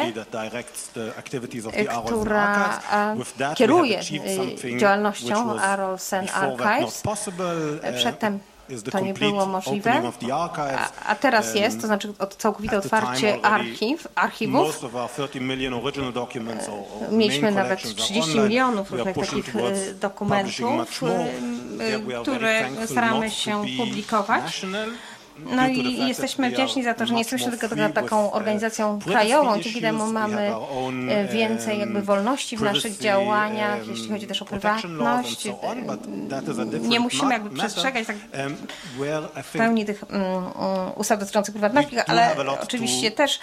która kieruje działalnością Arolsen Archives. Przedtem to nie było możliwe, a teraz jest, to znaczy całkowite otwarcie archiwów. Mieliśmy nawet 30 milionów różnych takich dokumentów, które staramy się publikować. No i jesteśmy wdzięczni za to, że nie jesteśmy tylko taką organizacją krajową, dzięki temu mamy więcej jakby wolności w naszych działaniach, jeśli chodzi też o prywatność. Nie musimy jakby przestrzegać tak w pełni tych ustaw dotyczących prywatności, ale oczywiście też,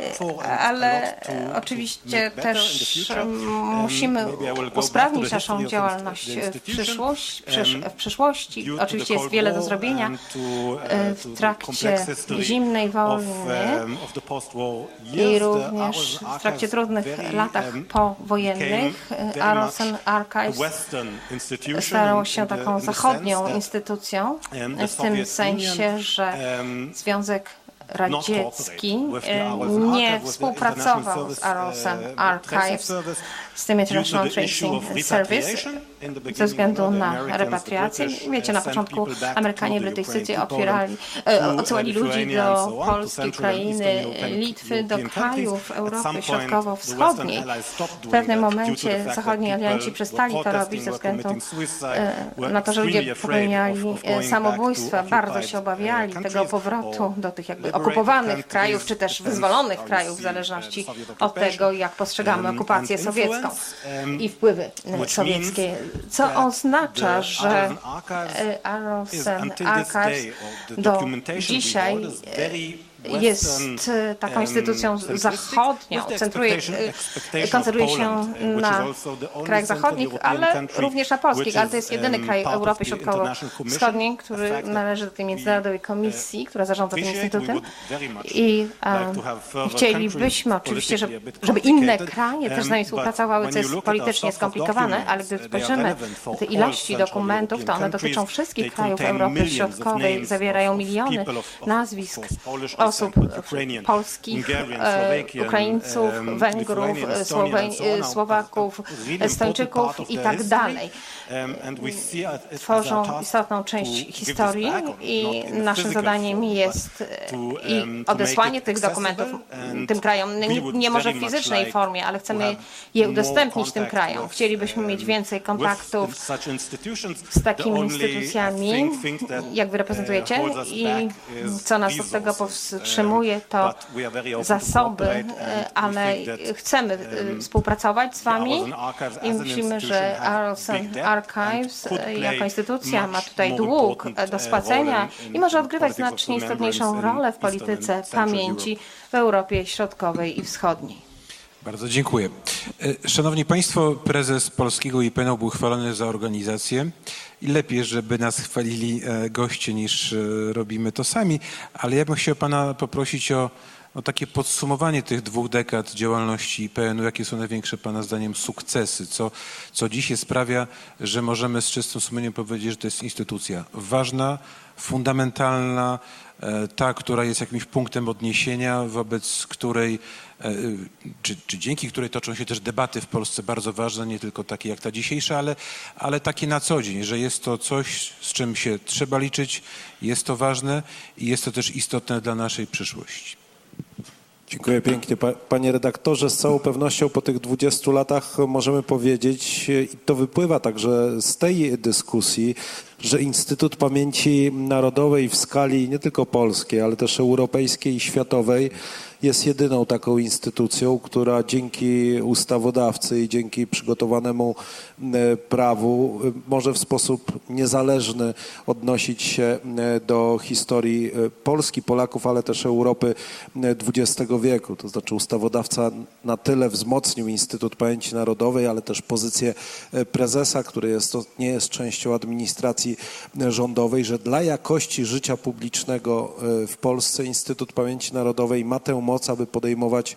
musimy usprawnić naszą działalność w przyszłości. Oczywiście jest wiele do zrobienia w trakcie zimnej wojny i również w trakcie trudnych latach powojennych Arolsen Archives stało się taką zachodnią instytucją, w tym sensie, że Związek Radziecki nie współpracował z Arolsen Archives, z tym International Tracing Service, ze względu na repatriację. Wiecie, na początku Amerykanie, Brytyjczycy odsyłali ludzi do Polski, Ukrainy, Litwy, do krajów Europy Środkowo-Wschodniej. W pewnym momencie zachodni alianci przestali to robić ze względu na to, że ludzie popełniali samobójstwa, bardzo się obawiali tego powrotu do tych jakby okupowanych krajów, czy też wyzwolonych krajów, w zależności od tego, jak postrzegamy okupację sowiecką i wpływy sowieckie, co oznacza, że Arolsen Archives do dzisiaj jest taką instytucją zachodnią, koncentruje się na krajach zachodnich, ale również na polskich, ale to jest jedyny kraj Europy Środkowo-Wschodniej, który należy do tej międzynarodowej komisji, która zarządza tym instytutem i chcielibyśmy oczywiście, żeby inne kraje też z nami współpracowały, co jest politycznie skomplikowane, ale gdy spojrzymy na te ilości dokumentów, to one dotyczą wszystkich krajów Europy Środkowej, zawierają miliony nazwisk osób polskich, Ukraińców, Węgrów, Słowaków, Estończyków i tak dalej. Tworzą istotną część historii i naszym zadaniem jest odesłanie tych dokumentów tym krajom, nie może w fizycznej formie, ale chcemy je udostępnić tym krajom. Chcielibyśmy mieć więcej kontaktów z takimi instytucjami, jak wy reprezentujecie, i co nas od tego powstrzymuje, to zasoby, ale chcemy współpracować z wami i myślimy, że Arolsen Archives jako instytucja ma tutaj dług do spłacenia i może odgrywać znacznie istotniejszą rolę w polityce pamięci w Europie Środkowej i Wschodniej.
Bardzo dziękuję. Szanowni Państwo, prezes Polskiego IPN-u był chwalony za organizację i lepiej, żeby nas chwalili goście, niż robimy to sami, ale ja bym chciał pana poprosić o takie podsumowanie tych 2 dekad działalności IPN-u. Jakie są największe pana zdaniem sukcesy? Co dzisiaj sprawia, że możemy z czystym sumieniem powiedzieć, że to jest instytucja ważna, fundamentalna, ta, która jest jakimś punktem odniesienia, wobec której, czy dzięki której toczą się też debaty w Polsce bardzo ważne, nie tylko takie jak ta dzisiejsza, ale takie na co dzień, że jest to coś, z czym się trzeba liczyć, jest to ważne i jest to też istotne dla naszej przyszłości.
Dziękuję pięknie. Panie redaktorze, z całą pewnością po tych 20 latach możemy powiedzieć, i to wypływa także z tej dyskusji, że Instytut Pamięci Narodowej w skali nie tylko polskiej, ale też europejskiej i światowej jest jedyną taką instytucją, która dzięki ustawodawcy i dzięki przygotowanemu prawu może w sposób niezależny odnosić się do historii Polski, Polaków, ale też Europy XX wieku. To znaczy ustawodawca na tyle wzmocnił Instytut Pamięci Narodowej, ale też pozycję prezesa, który nie jest częścią administracji rządowej, że dla jakości życia publicznego w Polsce Instytut Pamięci Narodowej ma tę moc, aby podejmować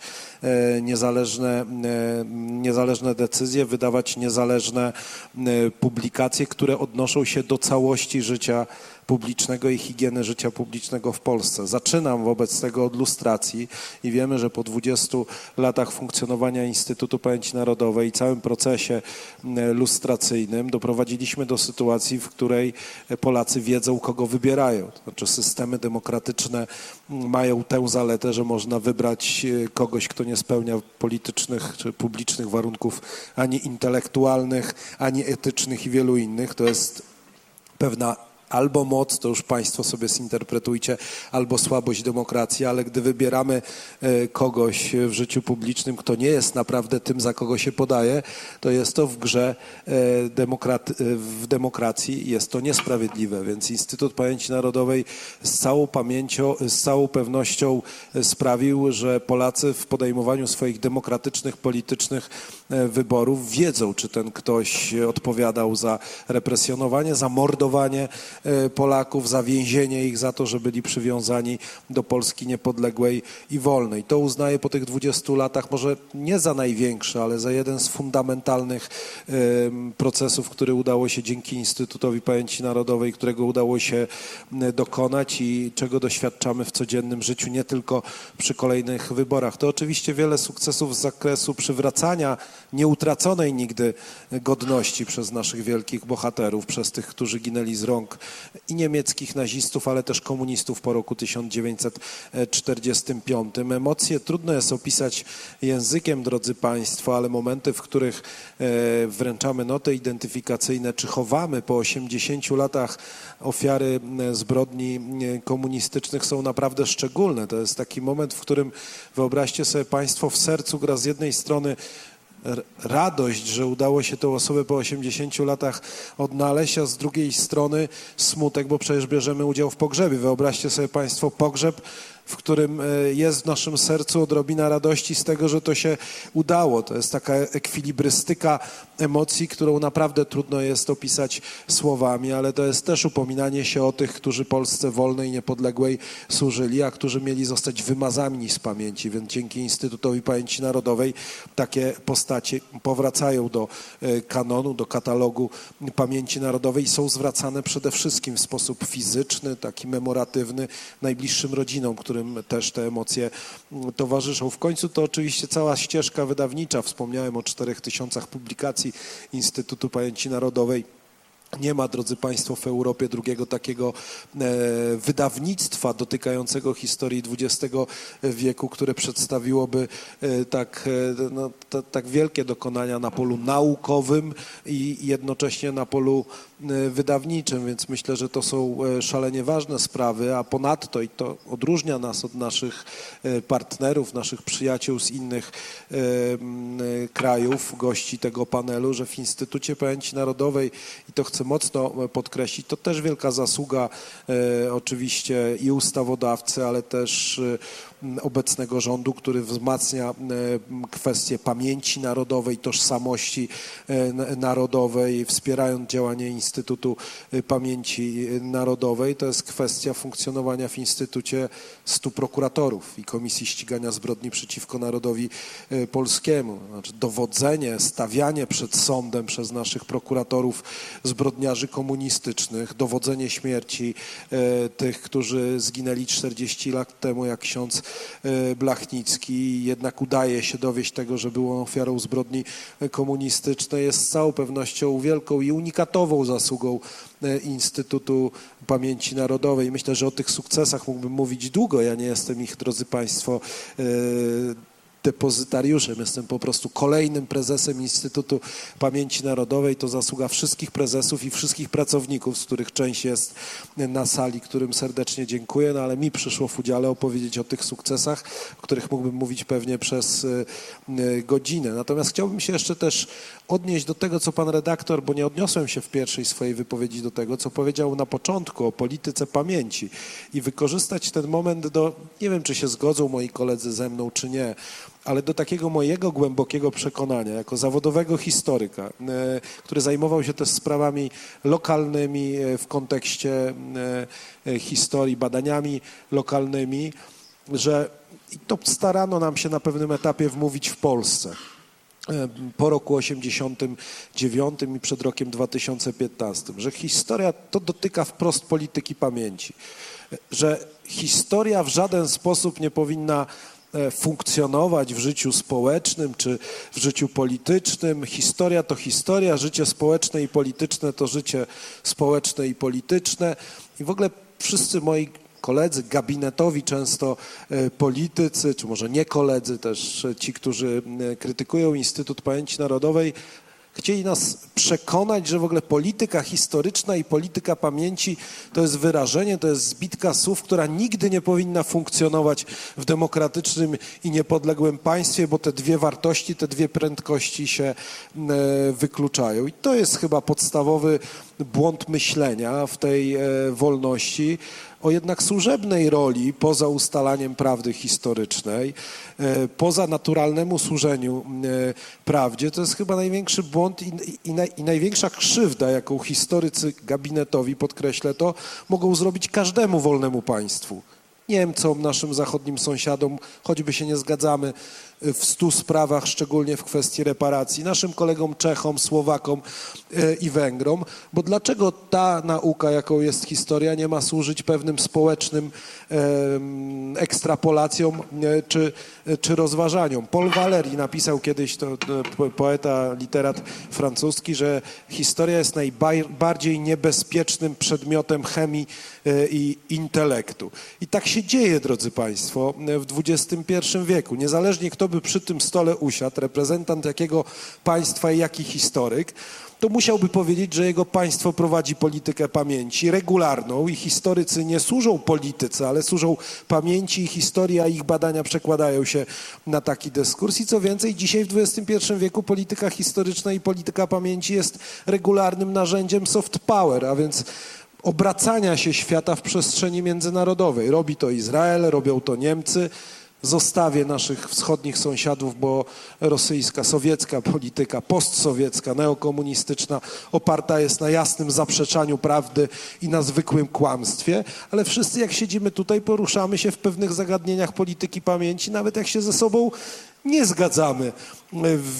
niezależne decyzje, wydawać niezależne publikacje, które odnoszą się do całości życia publicznego i higieny życia publicznego w Polsce. Zaczynam wobec tego od lustracji i wiemy, że po 20 latach funkcjonowania Instytutu Pamięci Narodowej i całym procesie lustracyjnym doprowadziliśmy do sytuacji, w której Polacy wiedzą, kogo wybierają. To znaczy systemy demokratyczne mają tę zaletę, że można wybrać kogoś, kto nie spełnia politycznych czy publicznych warunków ani intelektualnych, ani etycznych i wielu innych. To jest pewna albo moc, to już państwo sobie zinterpretujcie, albo słabość demokracji, ale gdy wybieramy kogoś w życiu publicznym, kto nie jest naprawdę tym, za kogo się podaje, to jest to w grze w demokracji, jest to niesprawiedliwe. Więc Instytut Pamięci Narodowej z całą pewnością sprawił, że Polacy w podejmowaniu swoich demokratycznych, politycznych wyborów wiedzą, czy ten ktoś odpowiadał za represjonowanie, za mordowanie Polaków, za więzienie ich za to, że byli przywiązani do Polski niepodległej i wolnej. To uznaję po tych 20 latach może nie za największy, ale za jeden z fundamentalnych procesów, który udało się dzięki Instytutowi Pamięci Narodowej, którego udało się dokonać i czego doświadczamy w codziennym życiu, nie tylko przy kolejnych wyborach. To oczywiście wiele sukcesów z zakresu przywracania nieutraconej nigdy godności przez naszych wielkich bohaterów, przez tych, którzy ginęli z rąk i niemieckich nazistów, ale też komunistów po roku 1945. Emocje trudno jest opisać językiem, drodzy Państwo, ale momenty, w których wręczamy noty identyfikacyjne, czy chowamy po 80 latach ofiary zbrodni komunistycznych, są naprawdę szczególne. To jest taki moment, w którym wyobraźcie sobie Państwo, w sercu gra z jednej strony radość, że udało się tę osobę po 80 latach odnaleźć, a z drugiej strony smutek, bo przecież bierzemy udział w pogrzebie. Wyobraźcie sobie Państwo pogrzeb, w którym jest w naszym sercu odrobina radości z tego, że to się udało. To jest taka ekwilibrystyka emocji, którą naprawdę trudno jest opisać słowami, ale to jest też upominanie się o tych, którzy Polsce wolnej, niepodległej służyli, a którzy mieli zostać wymazani z pamięci. Więc dzięki Instytutowi Pamięci Narodowej takie postacie powracają do kanonu, do katalogu pamięci narodowej i są zwracane przede wszystkim w sposób fizyczny, taki memoratywny, najbliższym rodzinom, którym też te emocje towarzyszą. W końcu to oczywiście cała ścieżka wydawnicza. Wspomniałem o 4000 publikacji Instytutu Pamięci Narodowej. Nie ma, drodzy Państwo, w Europie drugiego takiego wydawnictwa dotykającego historii XX wieku, które przedstawiłoby tak wielkie dokonania na polu naukowym i jednocześnie na polu wydawniczym, więc myślę, że to są szalenie ważne sprawy, a ponadto, i to odróżnia nas od naszych partnerów, naszych przyjaciół z innych krajów, gości tego panelu, że w Instytucie Pamięci Narodowej, i to chcę mocno podkreślić, to też wielka zasługa oczywiście i ustawodawcy, ale też obecnego rządu, który wzmacnia kwestię pamięci narodowej, tożsamości narodowej, wspierając działanie Instytutu Pamięci Narodowej. To jest kwestia funkcjonowania w Instytucie 100 prokuratorów i Komisji Ścigania Zbrodni przeciwko Narodowi Polskiemu. Znaczy dowodzenie, stawianie przed sądem przez naszych prokuratorów zbrodniarzy komunistycznych, dowodzenie śmierci tych, którzy zginęli 40 lat temu, jak ksiądz Blachnicki, jednak udaje się dowieść tego, że był on ofiarą zbrodni komunistycznej, jest z całą pewnością wielką i unikatową zasługą Instytutu Pamięci Narodowej. Myślę, że o tych sukcesach mógłbym mówić długo. Ja nie jestem ich, drodzy Państwo, depozytariuszem, jestem po prostu kolejnym prezesem Instytutu Pamięci Narodowej. To zasługa wszystkich prezesów i wszystkich pracowników, z których część jest na sali, którym serdecznie dziękuję, no ale mi przyszło w udziale opowiedzieć o tych sukcesach, o których mógłbym mówić pewnie przez godzinę. Natomiast chciałbym się jeszcze też odnieść do tego, co pan redaktor, bo nie odniosłem się w pierwszej swojej wypowiedzi do tego, co powiedział na początku o polityce pamięci i wykorzystać ten moment do, nie wiem, czy się zgodzą moi koledzy ze mną, czy nie, ale do takiego mojego głębokiego przekonania, jako zawodowego historyka, który zajmował się też sprawami lokalnymi w kontekście historii, badaniami lokalnymi, że i to starano nam się na pewnym etapie wmówić w Polsce. Po roku 89 i przed rokiem 2015, że historia to dotyka wprost polityki pamięci, że historia w żaden sposób nie powinna funkcjonować w życiu społecznym czy w życiu politycznym. Historia to historia, życie społeczne i polityczne to życie społeczne i polityczne. I w ogóle wszyscy moi koledzy, gabinetowi często politycy, czy może nie koledzy, też ci, którzy krytykują Instytut Pamięci Narodowej, chcieli nas przekonać, że w ogóle polityka historyczna i polityka pamięci to jest wyrażenie, to jest zbitka słów, która nigdy nie powinna funkcjonować w demokratycznym i niepodległym państwie, bo te dwie wartości, te dwie prędkości się wykluczają. I to jest chyba podstawowy błąd myślenia w tej wolności, o jednak służebnej roli poza ustalaniem prawdy historycznej, poza naturalnemu służeniu prawdzie. To jest chyba największy błąd i największa krzywda, jaką historycy gabinetowi, podkreślę to, mogą zrobić każdemu wolnemu państwu. Niemcom, naszym zachodnim sąsiadom, choćby się nie zgadzamy w 100 sprawach, szczególnie w kwestii reparacji, naszym kolegom Czechom, Słowakom i Węgrom, bo dlaczego ta nauka, jaką jest historia, nie ma służyć pewnym społecznym ekstrapolacjom czy rozważaniom? Paul Valéry napisał kiedyś, to poeta, literat francuski, że historia jest najbardziej niebezpiecznym przedmiotem chemii i intelektu. I tak się dzieje, drodzy Państwo, w XXI wieku. Niezależnie kto by przy tym stole usiadł, reprezentant jakiego państwa i jaki historyk, to musiałby powiedzieć, że jego państwo prowadzi politykę pamięci regularną i historycy nie służą polityce, ale służą pamięci i historii, a ich badania przekładają się na taki dyskurs. I co więcej, dzisiaj w XXI wieku polityka historyczna i polityka pamięci jest regularnym narzędziem soft power, a więc obracania się świata w przestrzeni międzynarodowej. Robi to Izrael, robią to Niemcy. Zostawię naszych wschodnich sąsiadów, bo rosyjska, sowiecka polityka, postsowiecka, neokomunistyczna oparta jest na jasnym zaprzeczaniu prawdy i na zwykłym kłamstwie, ale wszyscy jak siedzimy tutaj, poruszamy się w pewnych zagadnieniach polityki pamięci, nawet jak się ze sobą nie zgadzamy w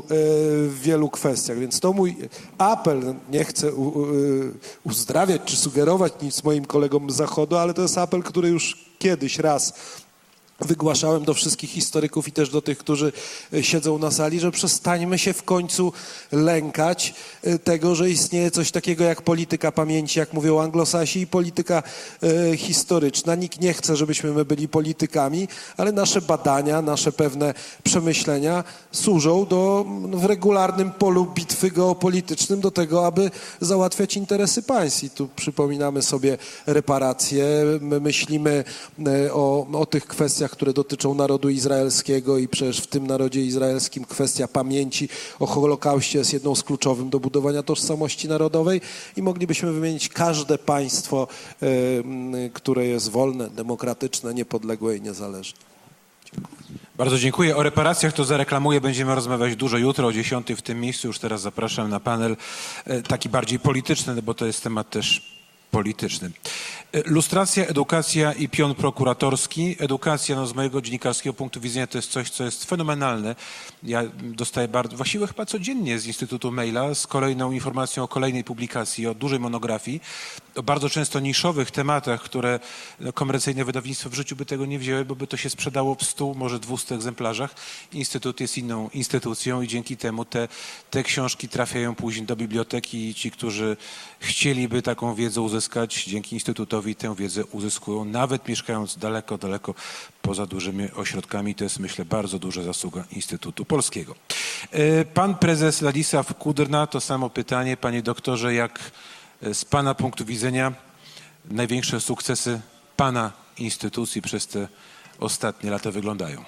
wielu kwestiach. Więc to mój apel, nie chcę uzdrawiać czy sugerować nic moim kolegom z Zachodu, ale to jest apel, który już kiedyś raz wygłaszałem do wszystkich historyków i też do tych, którzy siedzą na sali, że przestańmy się w końcu lękać tego, że istnieje coś takiego jak polityka pamięci, jak mówią Anglosasi, i polityka historyczna. Nikt nie chce, żebyśmy my byli politykami, ale nasze badania, nasze pewne przemyślenia służą w regularnym polu bitwy geopolitycznym do tego, aby załatwiać interesy państw. I tu przypominamy sobie reparacje, my myślimy o tych kwestiach, które dotyczą narodu izraelskiego i przecież w tym narodzie izraelskim kwestia pamięci o Holokauście jest jedną z kluczowych do budowania tożsamości narodowej i moglibyśmy wymienić każde państwo, które jest wolne, demokratyczne, niepodległe i niezależne.
Bardzo dziękuję. O reparacjach to zareklamuję. Będziemy rozmawiać dużo jutro o 10 w tym miejscu. Już teraz zapraszam na panel taki bardziej polityczny, bo to jest temat też polityczny. Lustracja, edukacja i pion prokuratorski. Edukacja, z mojego dziennikarskiego punktu widzenia, to jest coś, co jest fenomenalne. Ja dostaję właściwie chyba codziennie z Instytutu maila z kolejną informacją o kolejnej publikacji, o dużej monografii, o bardzo często niszowych tematach, które komercyjne wydawnictwo w życiu by tego nie wzięły, bo by to się sprzedało w 100, może 200 egzemplarzach. Instytut jest inną instytucją i dzięki temu te książki trafiają później do biblioteki i ci, którzy chcieliby taką wiedzę uzyskać, uzyskać dzięki Instytutowi tę wiedzę uzyskują, nawet mieszkając daleko, daleko poza dużymi ośrodkami. To jest, myślę, bardzo duża zasługa Instytutu Polskiego. Pan prezes Ladisław Kudrna, to samo pytanie. Panie doktorze, jak z pana punktu widzenia największe sukcesy pana instytucji przez te ostatnie lata wyglądają?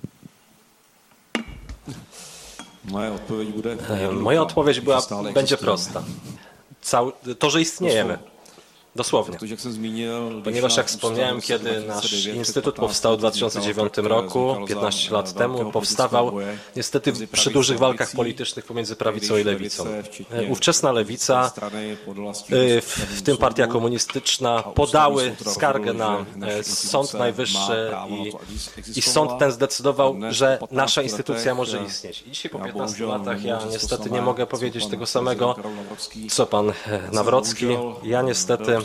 Moja odpowiedź będzie prosta. To, że istniejemy. Dosłownie. Ponieważ jak wspomniałem, kiedy nasz instytut powstał w 2009 roku, 15 lat temu, powstawał niestety przy dużych walkach politycznych pomiędzy prawicą i lewicą. Ówczesna lewica, w tym partia komunistyczna, podały skargę na Sąd Najwyższy i sąd ten zdecydował, że nasza instytucja może istnieć. I dzisiaj po 15 latach ja niestety nie mogę powiedzieć tego samego, co pan Nawrocki. Ja niestety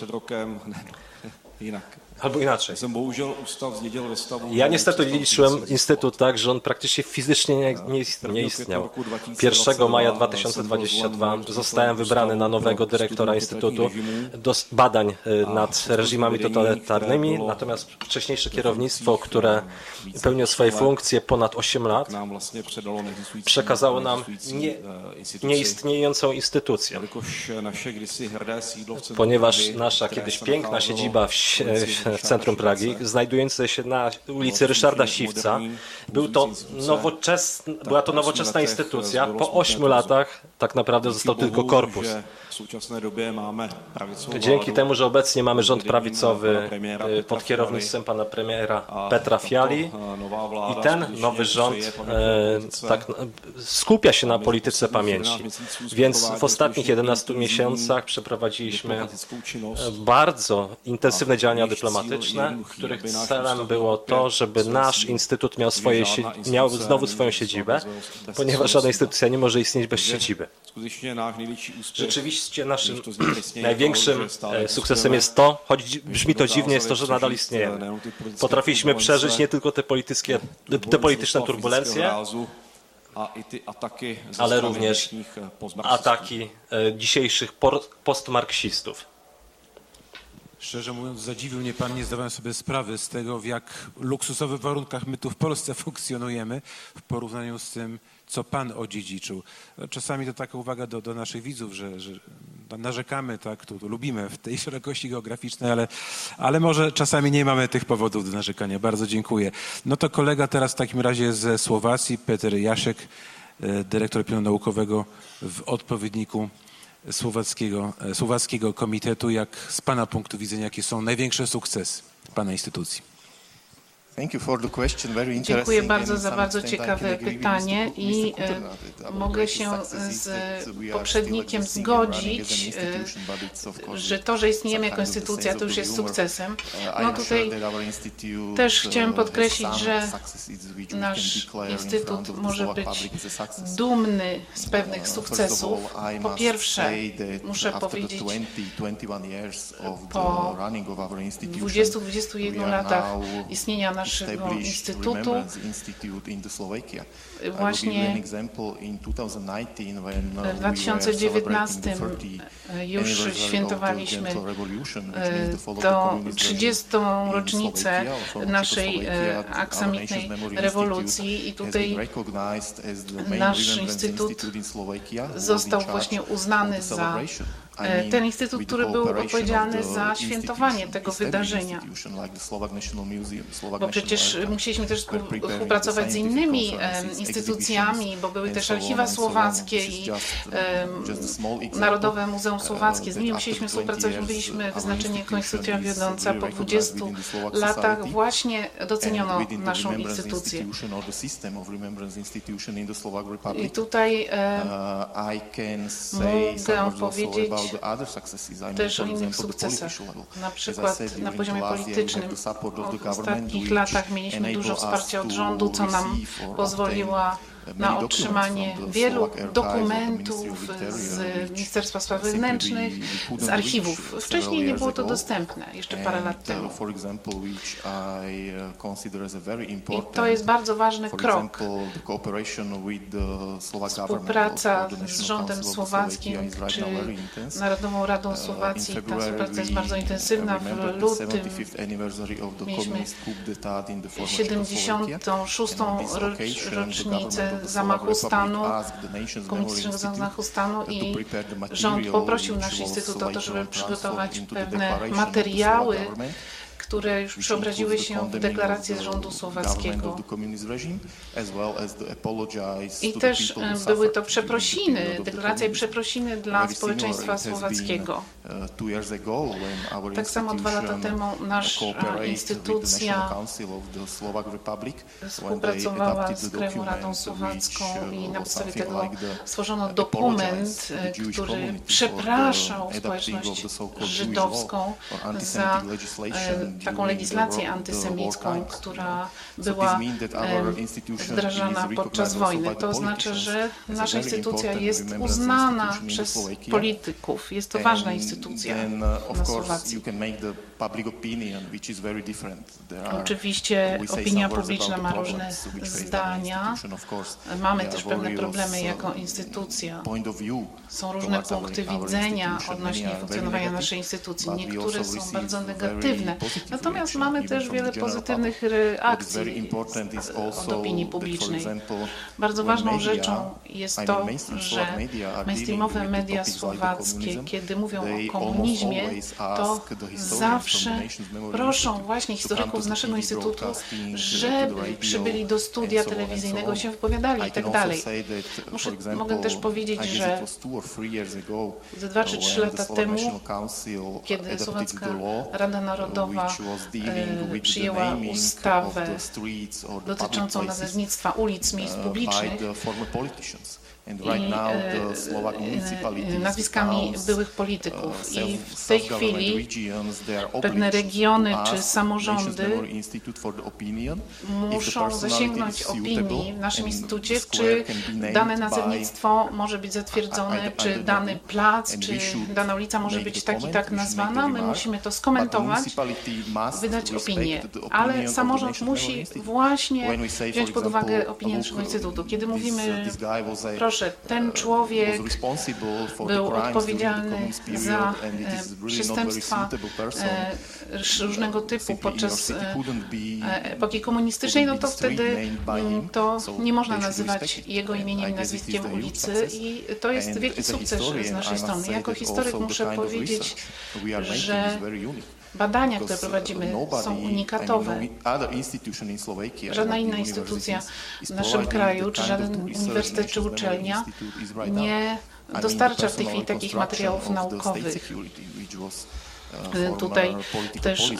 albo inaczej. Ja niestety liczyłem instytut tak, że on praktycznie fizycznie nie istniał. 1 maja 2022 zostałem wybrany na nowego dyrektora Instytutu do badań nad reżimami totalitarnymi, natomiast wcześniejsze kierownictwo, które pełniło swoje funkcje ponad 8 lat, przekazało nam nieistniejącą instytucję. Ponieważ nasza kiedyś piękna siedziba w centrum Pragi, znajdująca się na ulicy Ryszarda Siwca, była to nowoczesna instytucja. Po 8 latach tak naprawdę został tylko korpus. Dzięki temu, że obecnie mamy rząd prawicowy pod kierownictwem pana premiera Petra Fiali i ten nowy rząd skupia się na polityce pamięci. Więc w ostatnich 11 miesiącach przeprowadziliśmy bardzo intensywne działania dyplomatyczne, których celem było to, żeby nasz instytut miał znowu swoją siedzibę, ponieważ żadna instytucja nie może istnieć bez siedziby. Rzeczywiście naszym największym sukcesem jest to, choć brzmi to dziwnie, jest to, że nadal istniejemy. Potrafiliśmy przeżyć nie tylko te polityczne turbulencje, ale również ataki dzisiejszych postmarksistów.
Szczerze mówiąc, zadziwił mnie pan, nie zdawałem sobie sprawy z tego, w jak luksusowych warunkach my tu w Polsce funkcjonujemy w porównaniu z tym, co pan odziedziczył. Czasami to taka uwaga do naszych widzów, że narzekamy, tak, tu lubimy w tej szerokości geograficznej, ale może czasami nie mamy tych powodów do narzekania. Bardzo dziękuję. No to kolega teraz w takim razie ze Słowacji, Peter Jaszek, dyrektor pionu naukowego w odpowiedniku Słowackiego Komitetu. Jak z pana punktu widzenia, jakie są największe sukcesy pana instytucji?
Dziękuję bardzo za bardzo ciekawe pytanie i mogę się z poprzednikiem zgodzić, że to, że istniejemy jako instytucja, to już jest sukcesem. No tutaj też chciałem podkreślić, że nasz instytut może być dumny z pewnych sukcesów. Po pierwsze, muszę powiedzieć, po 20-21 latach istnienia naszego instytutu właśnie w 2019 już świętowaliśmy do 30. rocznicę naszej aksamitnej rewolucji i tutaj nasz instytut został właśnie uznany za ten instytut, który był odpowiedzialny za świętowanie tego wydarzenia. Bo przecież musieliśmy też współpracować z innymi instytucjami, bo były też archiwa słowackie i Narodowe Muzeum Słowackie. Z nimi musieliśmy współpracować. Byliśmy wyznaczeni jako instytucja wiodąca. Po 20 latach właśnie doceniono naszą instytucję. I tutaj mogę powiedzieć też o innych sukcesach. Na przykład na poziomie politycznym w ostatnich latach mieliśmy dużo wsparcia od rządu, co nam pozwoliło na otrzymanie wielu dokumentów z Ministerstwa Spraw Wewnętrznych, z archiwów. Wcześniej nie było to dostępne, jeszcze parę lat temu. I to jest bardzo ważny krok. Współpraca z rządem słowackim czy Narodową Radą Słowacji, ta współpraca jest bardzo intensywna. W lutym mieliśmy 76. rocznicę zamachu stanu, komunistycznego zamachu stanu i rząd poprosił nasz instytut o to, żeby przygotować pewne materiały, które już przeobraziły się w deklarację rządu słowackiego. I też były to przeprosiny, deklaracja i przeprosiny dla społeczeństwa słowackiego. Tak samo 2 lata temu nasza instytucja współpracowała z Krajową Radą Słowacką i na podstawie tego stworzono dokument, który przepraszał społeczność żydowską za taką legislację antysemicką, która była wdrażana podczas wojny. To oznacza, że nasza instytucja jest uznana przez polityków. Jest to ważna instytucja na Słowacji. Oczywiście opinia publiczna ma różne zdania. Mamy też pewne problemy jako instytucja. Są różne punkty widzenia odnośnie funkcjonowania naszej instytucji. Niektóre są bardzo negatywne. Natomiast mamy też wiele pozytywnych reakcji od opinii publicznej. Bardzo ważną rzeczą jest to, że mainstreamowe media słowackie, kiedy mówią o komunizmie, to zawsze proszą właśnie historyków z naszego instytutu, żeby przybyli do studia telewizyjnego, się wypowiadali i tak dalej. Mogę też powiedzieć, że ze 2 czy 3 lata temu, kiedy Słowacka Rada Narodowa przyjęła ustawę dotyczącą nazewnictwa ulic, miejsc publicznych i nazwiskami byłych polityków. I w tej chwili pewne regiony czy samorządy muszą zasięgnąć opinii w naszym instytucie, czy dane nazewnictwo może być zatwierdzone, czy dany plac, czy dana ulica może być tak i tak nazwana. My musimy to skomentować, wydać opinię. Ale samorząd musi właśnie wziąć pod uwagę opinię naszego instytutu. Kiedy mówimy, proszę, ten człowiek był odpowiedzialny za przestępstwa różnego typu podczas epoki komunistycznej, no to wtedy to nie można nazywać jego imieniem i nazwiskiem ulicy i to jest wielki sukces z naszej strony. Jako historyk muszę powiedzieć, że badania, które prowadzimy, są unikatowe. Żadna inna instytucja w naszym kraju, czy żaden uniwersytet, czy uczelnia nie dostarcza w tej chwili takich materiałów naukowych. Tutaj też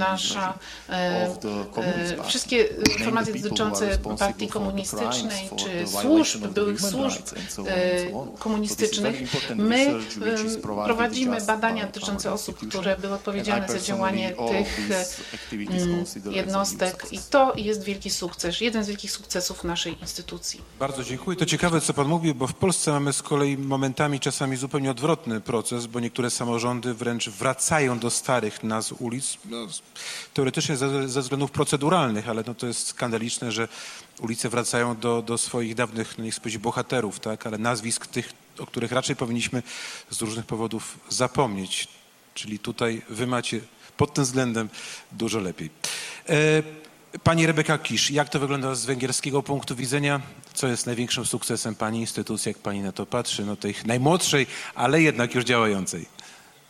wszystkie informacje dotyczące partii komunistycznej czy służb, byłych służb komunistycznych, my prowadzimy badania dotyczące osób, które były odpowiedzialne za działanie tych jednostek i to jest wielki sukces, jeden z wielkich sukcesów naszej instytucji.
Bardzo dziękuję. To ciekawe, co Pan mówi, bo w Polsce mamy z kolei momentami czasami zupełnie odwrotny proces, bo niektóre samorządy wręcz wracają do starych nazw ulic, teoretycznie ze względów proceduralnych, ale no to jest skandaliczne, że ulice wracają do swoich dawnych, no nie chcę powiedzieć bohaterów, tak, ale nazwisk tych, o których raczej powinniśmy z różnych powodów zapomnieć. Czyli tutaj wy macie pod tym względem dużo lepiej. Pani Rebeka Kisz, jak to wygląda z węgierskiego punktu widzenia? Co jest największym sukcesem Pani instytucji, jak Pani na to patrzy, no tej najmłodszej, ale jednak już działającej?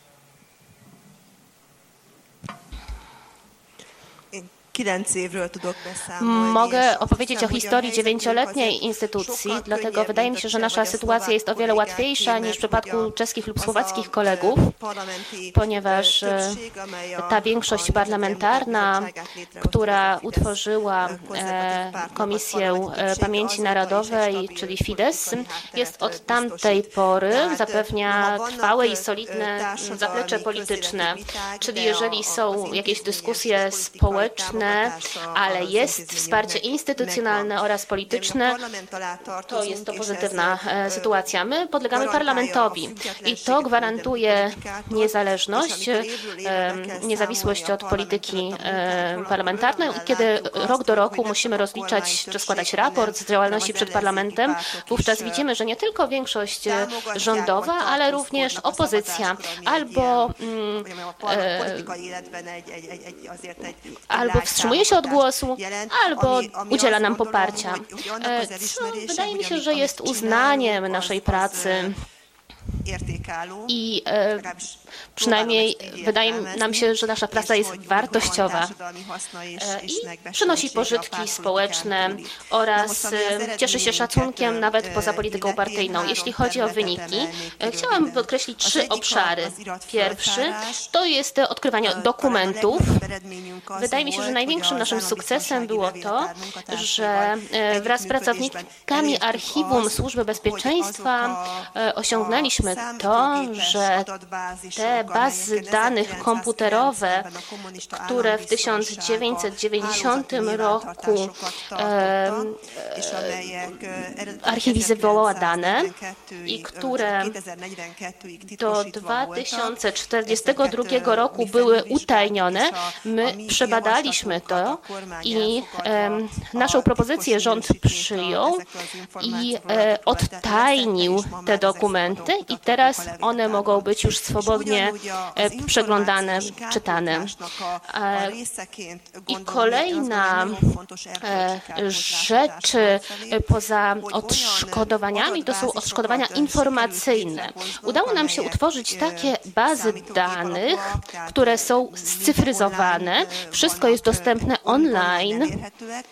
Mogę opowiedzieć o historii 9-letniej instytucji, dlatego wydaje mi się, że nasza sytuacja jest o wiele łatwiejsza niż w przypadku czeskich lub słowackich kolegów, ponieważ ta większość parlamentarna, która utworzyła Komisję Pamięci Narodowej, czyli Fidesz, jest od tamtej pory, zapewnia trwałe i solidne zaplecze polityczne, czyli jeżeli są jakieś dyskusje społeczne, polityczne, ale jest wsparcie instytucjonalne oraz polityczne. To jest to pozytywna sytuacja. My podlegamy parlamentowi i to gwarantuje niezależność, niezawisłość od polityki parlamentarnej. Kiedy rok do roku musimy rozliczać czy składać raport z działalności przed parlamentem, wówczas widzimy, że nie tylko większość rządowa, ale również opozycja albo wstrzymuje się od głosu, albo udziela nam poparcia. Co wydaje mi się, że jest uznaniem naszej pracy i przynajmniej wydaje nam się, że nasza praca jest wartościowa i przynosi pożytki społeczne oraz cieszy się szacunkiem nawet poza polityką partyjną. Jeśli chodzi o wyniki, chciałam podkreślić 3 obszary. Pierwszy to jest odkrywanie dokumentów. Wydaje mi się, że największym naszym sukcesem było to, że wraz z pracownikami archiwum Służby Bezpieczeństwa osiągnęliśmy to, że te bazy danych komputerowe, które w 1990 roku archiwizowała dane i które do 2042 roku były utajnione, my przebadaliśmy to i naszą propozycję rząd przyjął i odtajnił te dokumenty i teraz one mogą być już swobodnie przeglądane, czytane. I kolejna rzecz poza odszkodowaniami to są odszkodowania informacyjne. Udało nam się utworzyć takie bazy danych, które są scyfryzowane. Wszystko jest dostępne online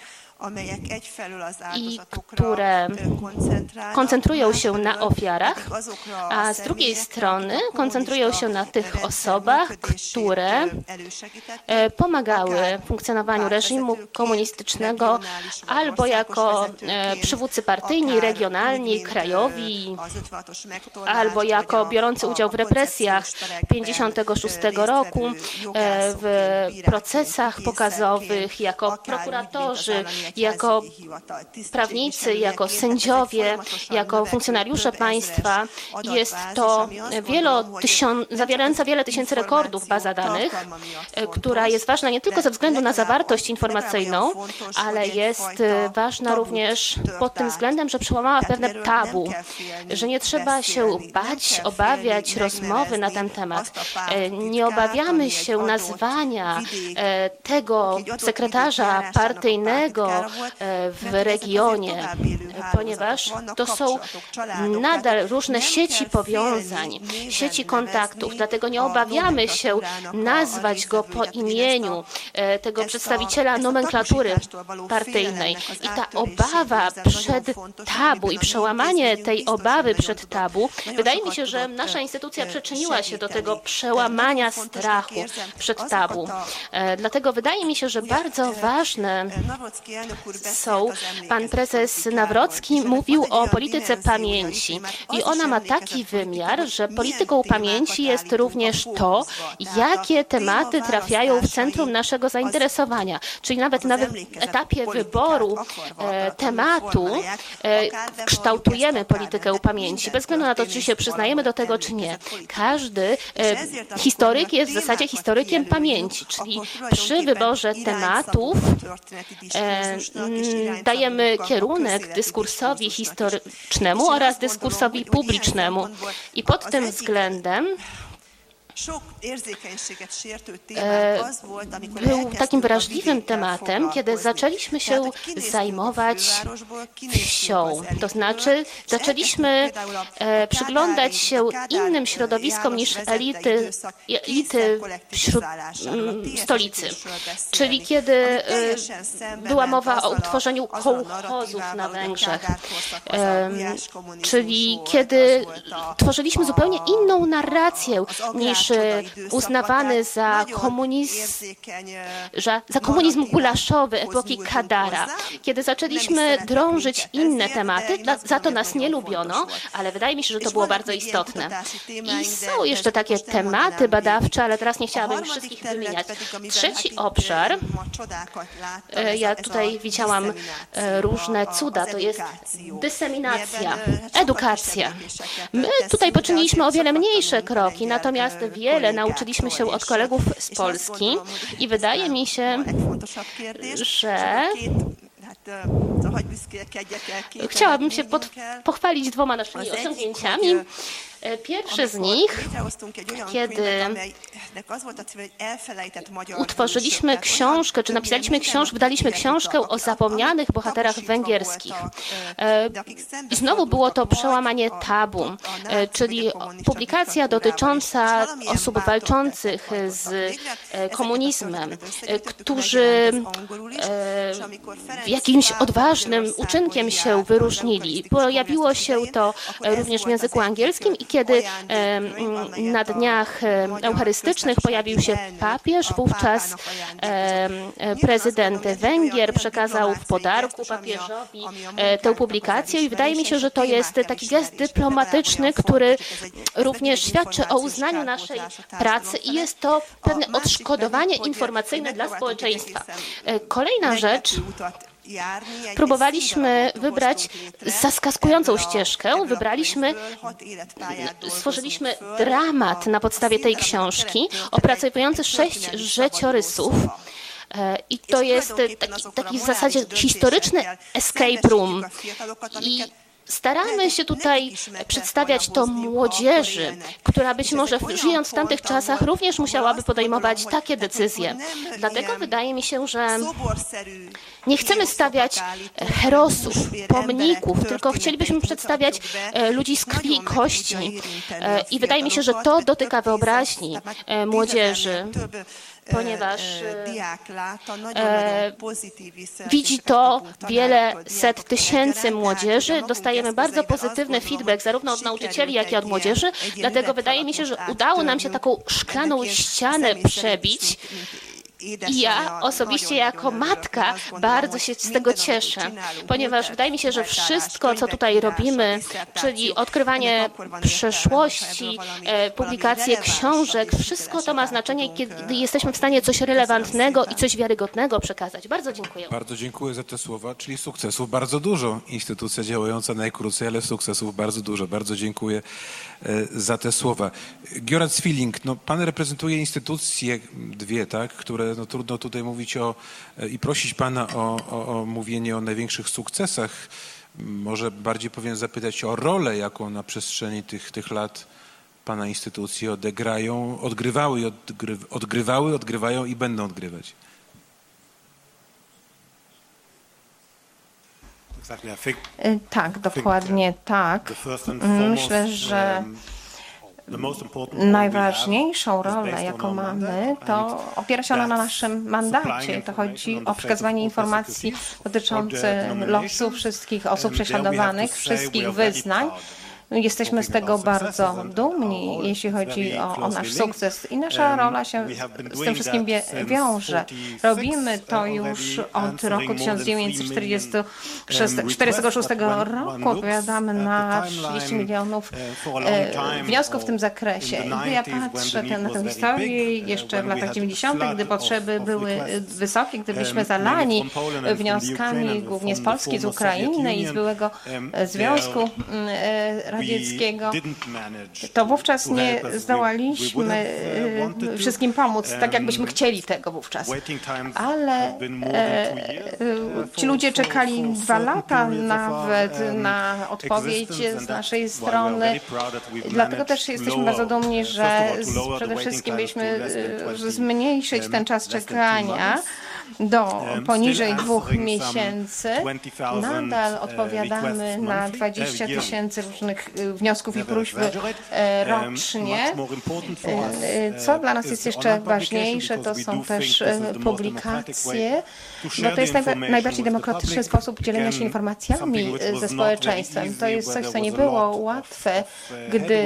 i które koncentrują się na ofiarach, a z drugiej strony koncentrują się na tych osobach, które pomagały funkcjonowaniu reżimu komunistycznego albo jako przywódcy partyjni, regionalni, krajowi, albo jako biorący udział w represjach 1956 roku, w procesach pokazowych, jako prokuratorzy, jako prawnicy, jako sędziowie, jako funkcjonariusze państwa. Jest to zawierająca wiele tysięcy rekordów baza danych, która jest ważna nie tylko ze względu na zawartość informacyjną, ale jest ważna również pod tym względem, że przełamała pewne tabu, że nie trzeba się bać, obawiać rozmowy na ten temat. Nie obawiamy się nazwania tego sekretarza partyjnego w regionie, ponieważ to są nadal różne sieci powiązań, sieci kontaktów, dlatego nie obawiamy się nazwać go po imieniu, tego przedstawiciela nomenklatury partyjnej. I ta obawa przed tabu i przełamanie tej obawy przed tabu, wydaje mi się, że nasza instytucja przyczyniła się do tego przełamania strachu przed tabu. Dlatego wydaje mi się, że bardzo ważne są, pan prezes Nawrocki mówił o polityce pamięci i ona ma taki wymiar, że polityką pamięci jest również to, jakie tematy trafiają w centrum naszego zainteresowania, czyli nawet na etapie wyboru tematu kształtujemy politykę pamięci, bez względu na to, czy się przyznajemy do tego, czy nie. Każdy historyk jest w zasadzie historykiem pamięci, czyli przy wyborze tematów dajemy kierunek dyskursowi historycznemu oraz dyskursowi publicznemu. I pod tym względem był takim wrażliwym tematem, kiedy zaczęliśmy się zajmować wsią. To znaczy zaczęliśmy przyglądać się innym środowiskom niż elity wśród stolicy. Czyli kiedy była mowa o utworzeniu kołchozów na Węgrzech. Czyli kiedy tworzyliśmy zupełnie inną narrację niż też uznawany za komunizm gulaszowy epoki Kadara. Kiedy zaczęliśmy drążyć inne tematy, za to nas nie lubiono, ale wydaje mi się, że to było bardzo istotne. I są jeszcze takie tematy badawcze, ale teraz nie chciałabym wszystkich wymieniać. Trzeci obszar, ja tutaj widziałam różne cuda, to jest dyseminacja, edukacja. My tutaj poczyniliśmy o wiele mniejsze kroki, natomiast wiele nauczyliśmy się od kolegów z Polski i wydaje mi się, że chciałabym się pochwalić 2 naszymi osiągnięciami. Pierwszy z nich, kiedy utworzyliśmy książkę, czy napisaliśmy książkę, wydaliśmy książkę o zapomnianych bohaterach węgierskich. I znowu było to przełamanie tabu, czyli publikacja dotycząca osób walczących z komunizmem, którzy jakimś odważnym uczynkiem się wyróżnili. Pojawiło się to również w języku angielskim i kiedy na dniach eucharystycznych pojawił się papież, wówczas prezydent Węgier przekazał w podarku papieżowi tę publikację i wydaje mi się, że to jest taki gest dyplomatyczny, który również świadczy o uznaniu naszej pracy i jest to pewne odszkodowanie informacyjne dla społeczeństwa. Kolejna rzecz. Próbowaliśmy wybrać zaskakującą ścieżkę, stworzyliliśmy dramat na podstawie tej książki, opracowujący 6 życiorysów. I to jest taki w zasadzie historyczny escape room. I staramy się tutaj przedstawiać to młodzieży, która być może żyjąc w tamtych czasach również musiałaby podejmować takie decyzje. Dlatego wydaje mi się, że nie chcemy stawiać herosów, pomników, tylko chcielibyśmy przedstawiać ludzi z krwi i kości. I wydaje mi się, że to dotyka wyobraźni młodzieży, ponieważ widzi to wiele set tysięcy młodzieży. Dostajemy bardzo pozytywny feedback zarówno od nauczycieli, jak i od młodzieży. Dlatego wydaje mi się, że udało nam się taką szklaną ścianę przebić. I ja osobiście jako matka bardzo się z tego cieszę, ponieważ wydaje mi się, że wszystko, co tutaj robimy, czyli odkrywanie przeszłości, publikacje książek, wszystko to ma znaczenie, kiedy jesteśmy w stanie coś relevantnego i coś wiarygodnego przekazać. Bardzo dziękuję.
Bardzo dziękuję za te słowa, czyli sukcesów bardzo dużo. Instytucja działająca najkrócej, ale sukcesów bardzo dużo. Bardzo dziękuję za te słowa. Göran Zwilling, no pan reprezentuje instytucje 2, tak, które no, trudno tutaj mówić i prosić pana o mówienie o największych sukcesach. Może bardziej powinien zapytać o rolę, jaką na przestrzeni tych lat pana instytucje odgrywają i będą odgrywać.
Tak, dokładnie tak. Myślę, że najważniejszą rolę, jaką mamy, to opiera się ona na naszym mandacie. To chodzi o przekazywanie informacji dotyczących losu wszystkich osób prześladowanych, wszystkich wyznań. Jesteśmy z tego bardzo dumni, jeśli chodzi o nasz sukces i nasza rola się z tym wszystkim wiąże. Robimy to już od roku 1946 roku. Odpowiadamy na 30 milionów wniosków w tym zakresie. Gdy ja patrzę na tę historię jeszcze w latach 90., gdy potrzeby były wysokie, gdy byliśmy zalani wnioskami głównie z Polski, z Ukrainy i z byłego Związku Radzieckiego, to wówczas nie zdołaliśmy wszystkim pomóc, tak jakbyśmy chcieli tego wówczas. Ale ci ludzie czekali 2 lata nawet na odpowiedź z naszej strony. Dlatego też jesteśmy bardzo dumni, że przede wszystkim byliśmy zmniejszyć ten czas czekania. do poniżej 2 miesięcy. Nadal odpowiadamy na 20 000 różnych wniosków i próśb rocznie. Co dla nas jest jeszcze ważniejsze, to są też publikacje. No to jest najbardziej demokratyczny sposób dzielenia się informacjami ze społeczeństwem. To jest coś, co nie było łatwe, gdy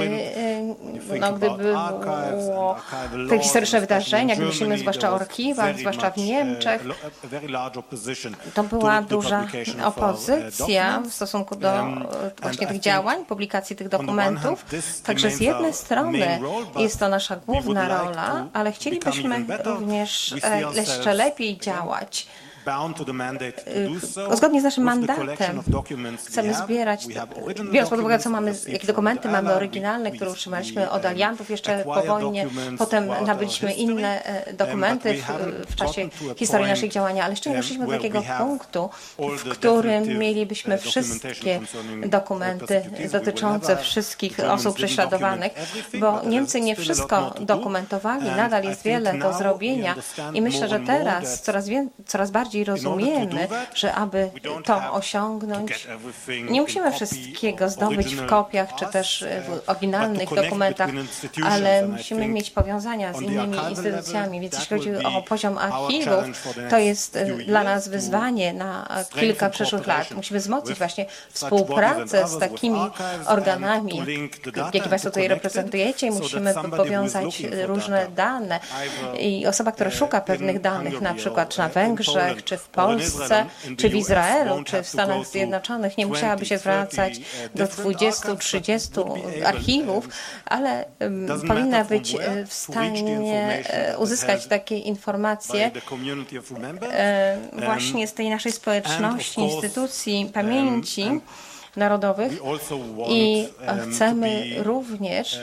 było te historyczne wydarzenia, gdy myślimy zwłaszcza o archiwach, zwłaszcza w Niemczech. To była duża opozycja w stosunku do właśnie tych działań, publikacji tych dokumentów. Także z jednej strony jest to nasza główna rola, ale chcielibyśmy również jeszcze lepiej działać. Zgodnie z naszym mandatem chcemy zbierać, biorąc pod uwagę, co mamy, jakie dokumenty mamy oryginalne, które utrzymaliśmy od aliantów jeszcze po wojnie, potem nabyliśmy inne dokumenty w czasie historii naszych działania, ale jeszcze nie doszliśmy do takiego punktu, w którym mielibyśmy wszystkie dokumenty dotyczące wszystkich osób prześladowanych, bo Niemcy nie wszystko dokumentowali, nadal jest wiele do zrobienia i myślę, że teraz coraz bardziej rozumiemy, że aby to osiągnąć, nie musimy wszystkiego zdobyć w kopiach czy też w oryginalnych dokumentach, ale musimy mieć powiązania z innymi instytucjami. Więc jeśli chodzi o poziom archiwów, to jest dla nas wyzwanie na kilka przyszłych lat. Musimy wzmocnić właśnie współpracę z takimi organami, jakie Państwo tutaj reprezentujecie, i musimy powiązać różne dane. I osoba, która szuka pewnych danych, na przykład czy na Węgrzech, czy w Polsce, czy w Izraelu, czy w Stanach Zjednoczonych, nie musiałaby się zwracać do 20-30 archiwów, ale powinna być w stanie uzyskać takie informacje właśnie z tej naszej społeczności, instytucji pamięci narodowych i chcemy również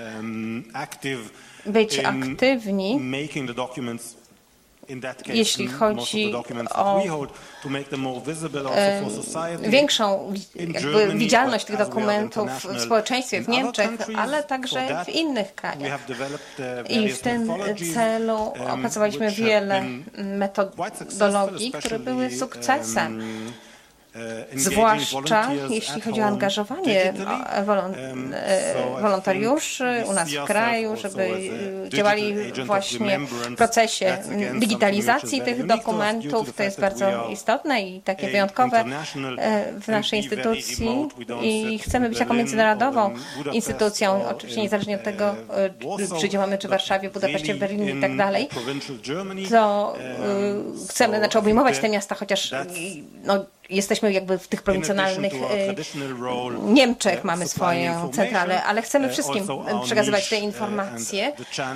być aktywni, jeśli chodzi o większą widzialność tych dokumentów w społeczeństwie w Niemczech, ale także w innych krajach. I w tym celu opracowaliśmy wiele metodologii, które były sukcesem. Zwłaszcza jeśli chodzi o angażowanie wolontariuszy u nas w kraju, żeby działali właśnie w procesie digitalizacji tych dokumentów. To jest bardzo istotne i takie wyjątkowe w naszej instytucji i chcemy być taką międzynarodową instytucją, oczywiście niezależnie od tego, czy działamy czy w Warszawie, Budapeszcie, w Berlinie i tak dalej, to chcemy obejmować te miasta, chociaż jesteśmy jakby w tych prowincjonalnych Niemczech mamy swoją centralę, ale chcemy wszystkim przekazywać te informacje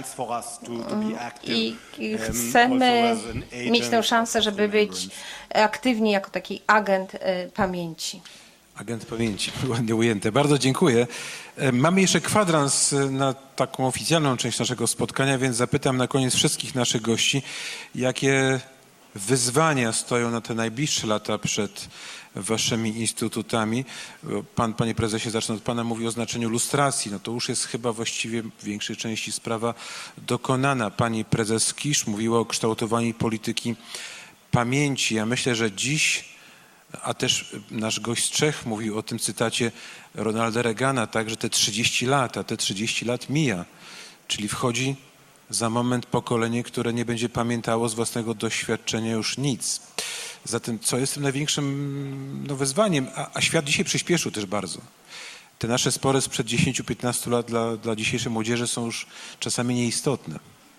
i chcemy mieć tę szansę, żeby być aktywni jako taki agent pamięci.
Agent pamięci, ładnie ujęte. Bardzo dziękuję. Mamy jeszcze kwadrans na taką oficjalną część naszego spotkania, więc zapytam na koniec wszystkich naszych gości, jakie wyzwania stoją na te najbliższe lata przed waszymi instytutami. Pan, panie prezesie, zacznę od pana, mówi o znaczeniu lustracji. No to już jest chyba właściwie w większej części sprawa dokonana. Pani prezes Kisz mówiła o kształtowaniu polityki pamięci. Ja myślę, że dziś, a też nasz gość z Czech mówił o tym cytacie Ronalda Reagana, także te 30 lat, a te 30 lat mija, czyli wchodzi za moment pokolenie, które nie będzie pamiętało z własnego doświadczenia już nic. Zatem co jest tym największym wyzwaniem? A świat dzisiaj przyspieszył też bardzo. Te nasze spory sprzed 10-15 lat dla dzisiejszej młodzieży są już czasami nieistotne.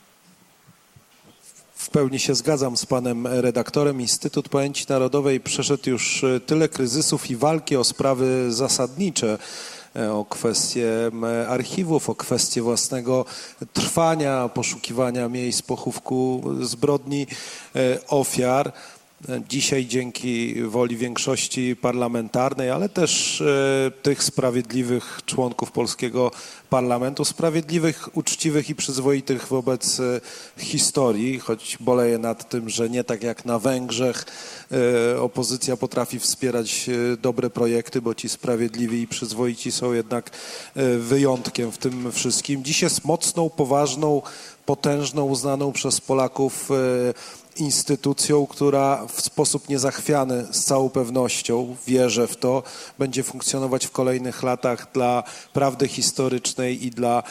W pełni się zgadzam z panem redaktorem. Instytut Pamięci Narodowej przeszedł już tyle kryzysów i walki o sprawy zasadnicze, o kwestie archiwów, o kwestie własnego trwania, poszukiwania miejsc pochówku zbrodni ofiar. Dzisiaj dzięki woli większości parlamentarnej, ale też tych sprawiedliwych członków polskiego parlamentu, sprawiedliwych, uczciwych i przyzwoitych wobec historii, choć boleję nad tym, że nie tak jak na Węgrzech opozycja potrafi wspierać dobre projekty, bo ci sprawiedliwi i przyzwoici są jednak wyjątkiem w tym wszystkim. Dziś jest mocną, poważną, potężną, uznaną przez Polaków instytucją, która w sposób niezachwiany z całą pewnością, wierzę w to, będzie funkcjonować w kolejnych latach dla prawdy historycznej i dla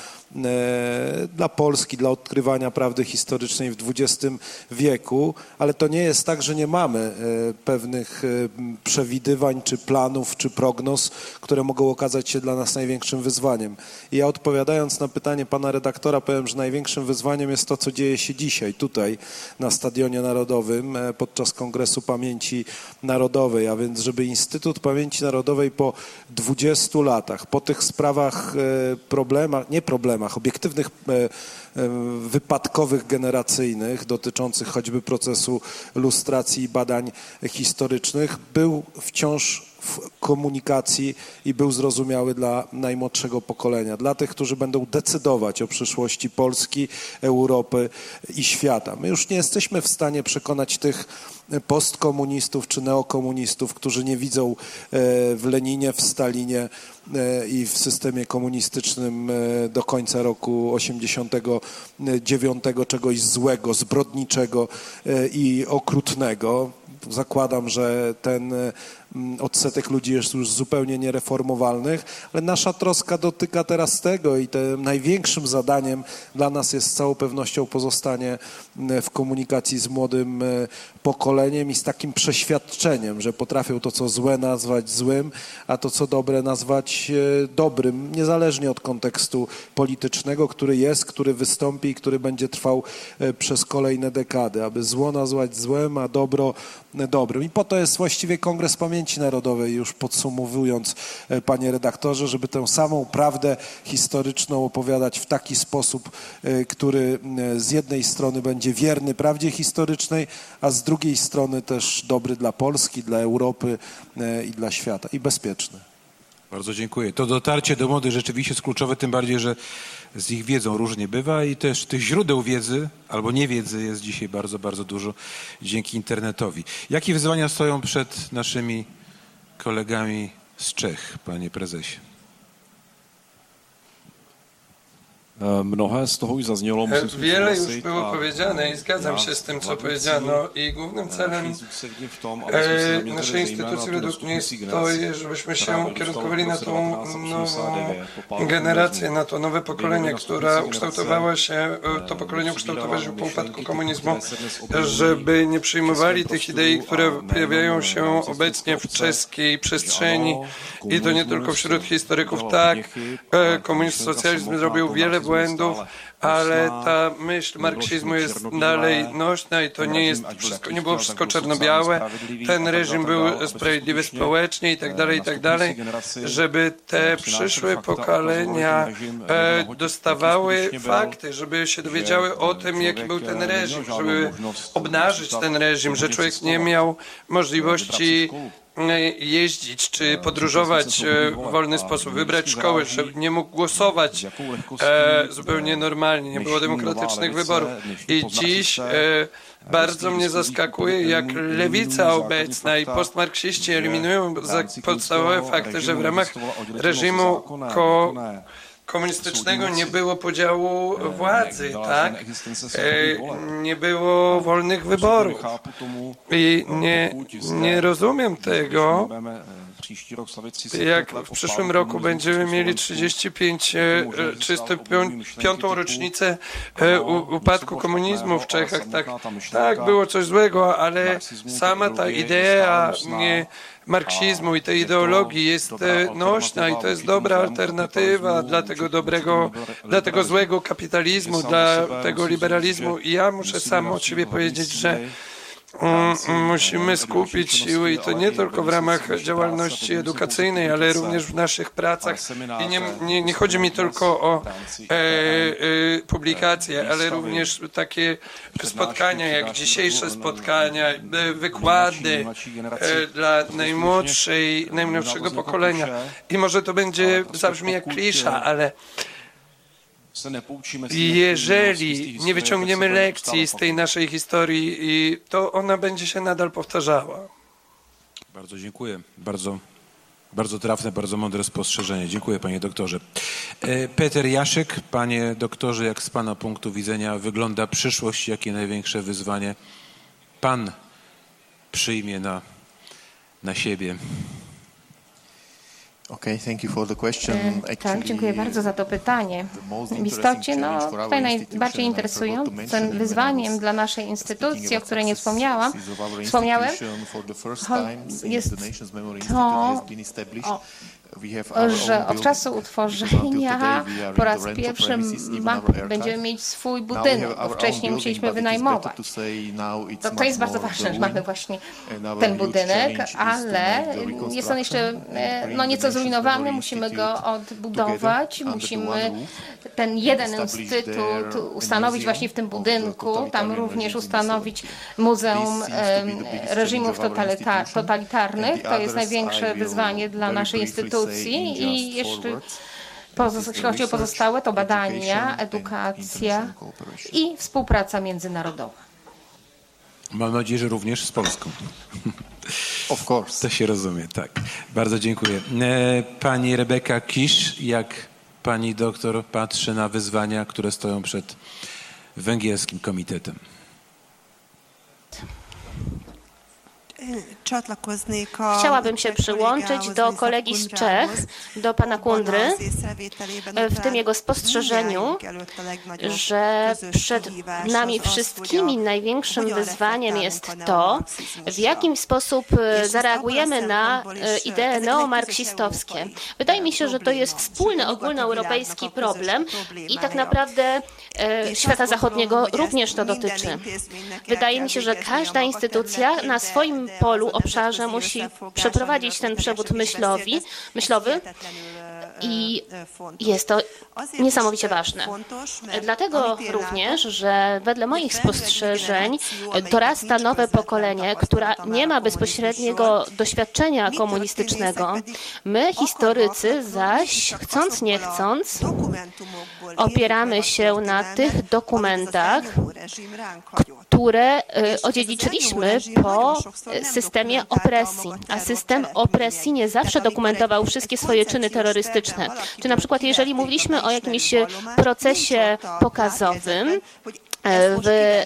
Polski, dla odkrywania prawdy historycznej w XX wieku, ale to nie jest tak, że nie mamy pewnych przewidywań, czy planów, czy prognoz, które mogą okazać się dla nas największym wyzwaniem. I ja odpowiadając na pytanie pana redaktora, powiem, że największym wyzwaniem jest to, co dzieje się dzisiaj, tutaj na Stadionie Narodowym podczas Kongresu Pamięci Narodowej, a więc żeby Instytut Pamięci Narodowej po 20 latach, po tych sprawach, obiektywnych, wypadkowych, generacyjnych, dotyczących choćby procesu lustracji i badań historycznych, był wciąż w komunikacji i był zrozumiały dla najmłodszego pokolenia, dla tych, którzy będą decydować o przyszłości Polski, Europy i świata. My już nie jesteśmy w stanie przekonać tych postkomunistów czy neokomunistów, którzy nie widzą w Leninie, w Stalinie i w systemie komunistycznym do końca roku 89 czegoś złego, zbrodniczego i okrutnego. Zakładam, że ten odsetek ludzi jest już zupełnie niereformowalnych, ale nasza troska dotyka teraz tego i tym największym zadaniem dla nas jest z całą pewnością pozostanie w komunikacji z młodym pokoleniem i z takim przeświadczeniem, że potrafią to, co złe, nazwać złym, a to, co dobre, nazwać dobrym, niezależnie od kontekstu politycznego, który jest, który wystąpi i który będzie trwał przez kolejne dekady, aby zło nazwać złem, a dobro dobrym. I po to jest właściwie Kongres Pamięci Narodowej, już podsumowując, panie redaktorze, żeby tę samą prawdę historyczną opowiadać w taki sposób, który z jednej strony będzie wierny prawdzie historycznej, a z drugiej strony też dobry dla Polski, dla Europy i dla świata i bezpieczny.
Bardzo dziękuję. To dotarcie do młodych rzeczywiście jest kluczowe, tym bardziej, że z ich wiedzą różnie bywa i też tych źródeł wiedzy albo niewiedzy jest dzisiaj bardzo, bardzo dużo dzięki internetowi. Jakie wyzwania stoją przed naszymi kolegami z Czech, panie prezesie?
Mnohé z toho už zaznělo.
Wiele już było powiedziane i zgadzam się z tym, co powiedziano. I głównym celem naszej instytucji według mnie jest to, żebyśmy się ukierunkowali na tą nową generację, na to nowe pokolenie, która ukształtowała się, to pokolenie ukształtowało się po upadku komunizmu, żeby nie przyjmowali tych idei, które pojawiają się obecnie w czeskiej przestrzeni i to nie tylko wśród historyków. Tak, komunizm, socjalizm zrobił wiele błędów, ale ta myśl marksizmu jest dalej nośna i to nie jest wszystko, nie było wszystko czarno-białe. Ten reżim był sprawiedliwy społecznie i tak dalej, żeby te przyszłe pokolenia dostawały fakty, żeby się dowiedziały o tym, jaki był ten reżim, żeby obnażyć ten reżim, że człowiek nie miał możliwości jeździć czy podróżować w wolny sposób, wybrać szkoły, że nie mógł głosować zupełnie normalnie, nie było demokratycznych wyborów. I dziś bardzo mnie zaskakuje, jak lewica obecna i postmarksiści eliminują podstawowe fakty, że w ramach reżimu komunistycznego nie było podziału władzy, tak? Nie było wolnych wyborów. I nie rozumiem tego, jak w przyszłym roku będziemy mieli 35. rocznicę upadku komunizmu w Czechach. Tak, było coś złego, ale sama ta idea marksizmu i tej ideologii jest nośna i to jest dobra alternatywa dla tego dobrego, dla tego złego kapitalizmu, dla tego liberalizmu. I ja muszę sam od siebie powiedzieć, że musimy skupić siły i to nie tylko w ramach działalności edukacyjnej, ale również w naszych pracach. I nie chodzi mi tylko o publikacje, ale również takie spotkania, jak dzisiejsze spotkania, wykłady dla najmłodszego pokolenia. I może to zabrzmi jak klisza, ale jeżeli nie wyciągniemy lekcji z tej naszej historii, to ona będzie się nadal powtarzała.
Bardzo dziękuję. Bardzo trafne, bardzo mądre spostrzeżenie. Dziękuję, panie doktorze. Peter Jaszek, panie doktorze, jak z pana punktu widzenia wygląda przyszłość? Jakie największe wyzwanie pan przyjmie na siebie?
Tak, dziękuję bardzo za to pytanie. W istocie, tutaj najbardziej interesującym wyzwaniem dla naszej instytucji, o której nie wspomniałem, jest to, że od czasu utworzenia po raz pierwszy będziemy mieć swój budynek, bo wcześniej musieliśmy wynajmować. To jest bardzo ważne, że mamy właśnie ten budynek, ale jest on jeszcze nieco zrujnowany, musimy go odbudować, musimy ten jeden instytut ustanowić właśnie w tym budynku, tam również ustanowić Muzeum Reżimów Totalitarnych. To jest największe wyzwanie dla naszej instytucji i jeszcze jeśli chodzi o pozostałe, to badania, edukacja i współpraca międzynarodowa.
Mam nadzieję, że również z Polską. Of course. To się rozumie, tak. Bardzo dziękuję. Pani Rebeka Kisz, jak pani doktor patrzy na wyzwania, które stoją przed węgierskim komitetem?
Chciałabym się przyłączyć do kolegi z Czech, do pana Kundry, w tym jego spostrzeżeniu, że przed nami wszystkimi największym wyzwaniem jest to, w jaki sposób zareagujemy na idee neomarksistowskie. Wydaje mi się, że to jest wspólny, ogólnoeuropejski problem i tak naprawdę świata zachodniego również to dotyczy. Wydaje mi się, że każda instytucja na swoim polu, obszarze musi przeprowadzić ten przewód myślowy i jest to niesamowicie ważne. Dlatego również, że wedle moich spostrzeżeń dorasta nowe pokolenie, które nie ma bezpośredniego doświadczenia komunistycznego. My, historycy, zaś, chcąc nie chcąc, opieramy się na tych dokumentach, które odziedziczyliśmy po systemie opresji. A system opresji nie zawsze dokumentował wszystkie swoje czyny terrorystyczne. Czy na przykład jeżeli mówiliśmy o jakimś procesie pokazowym, w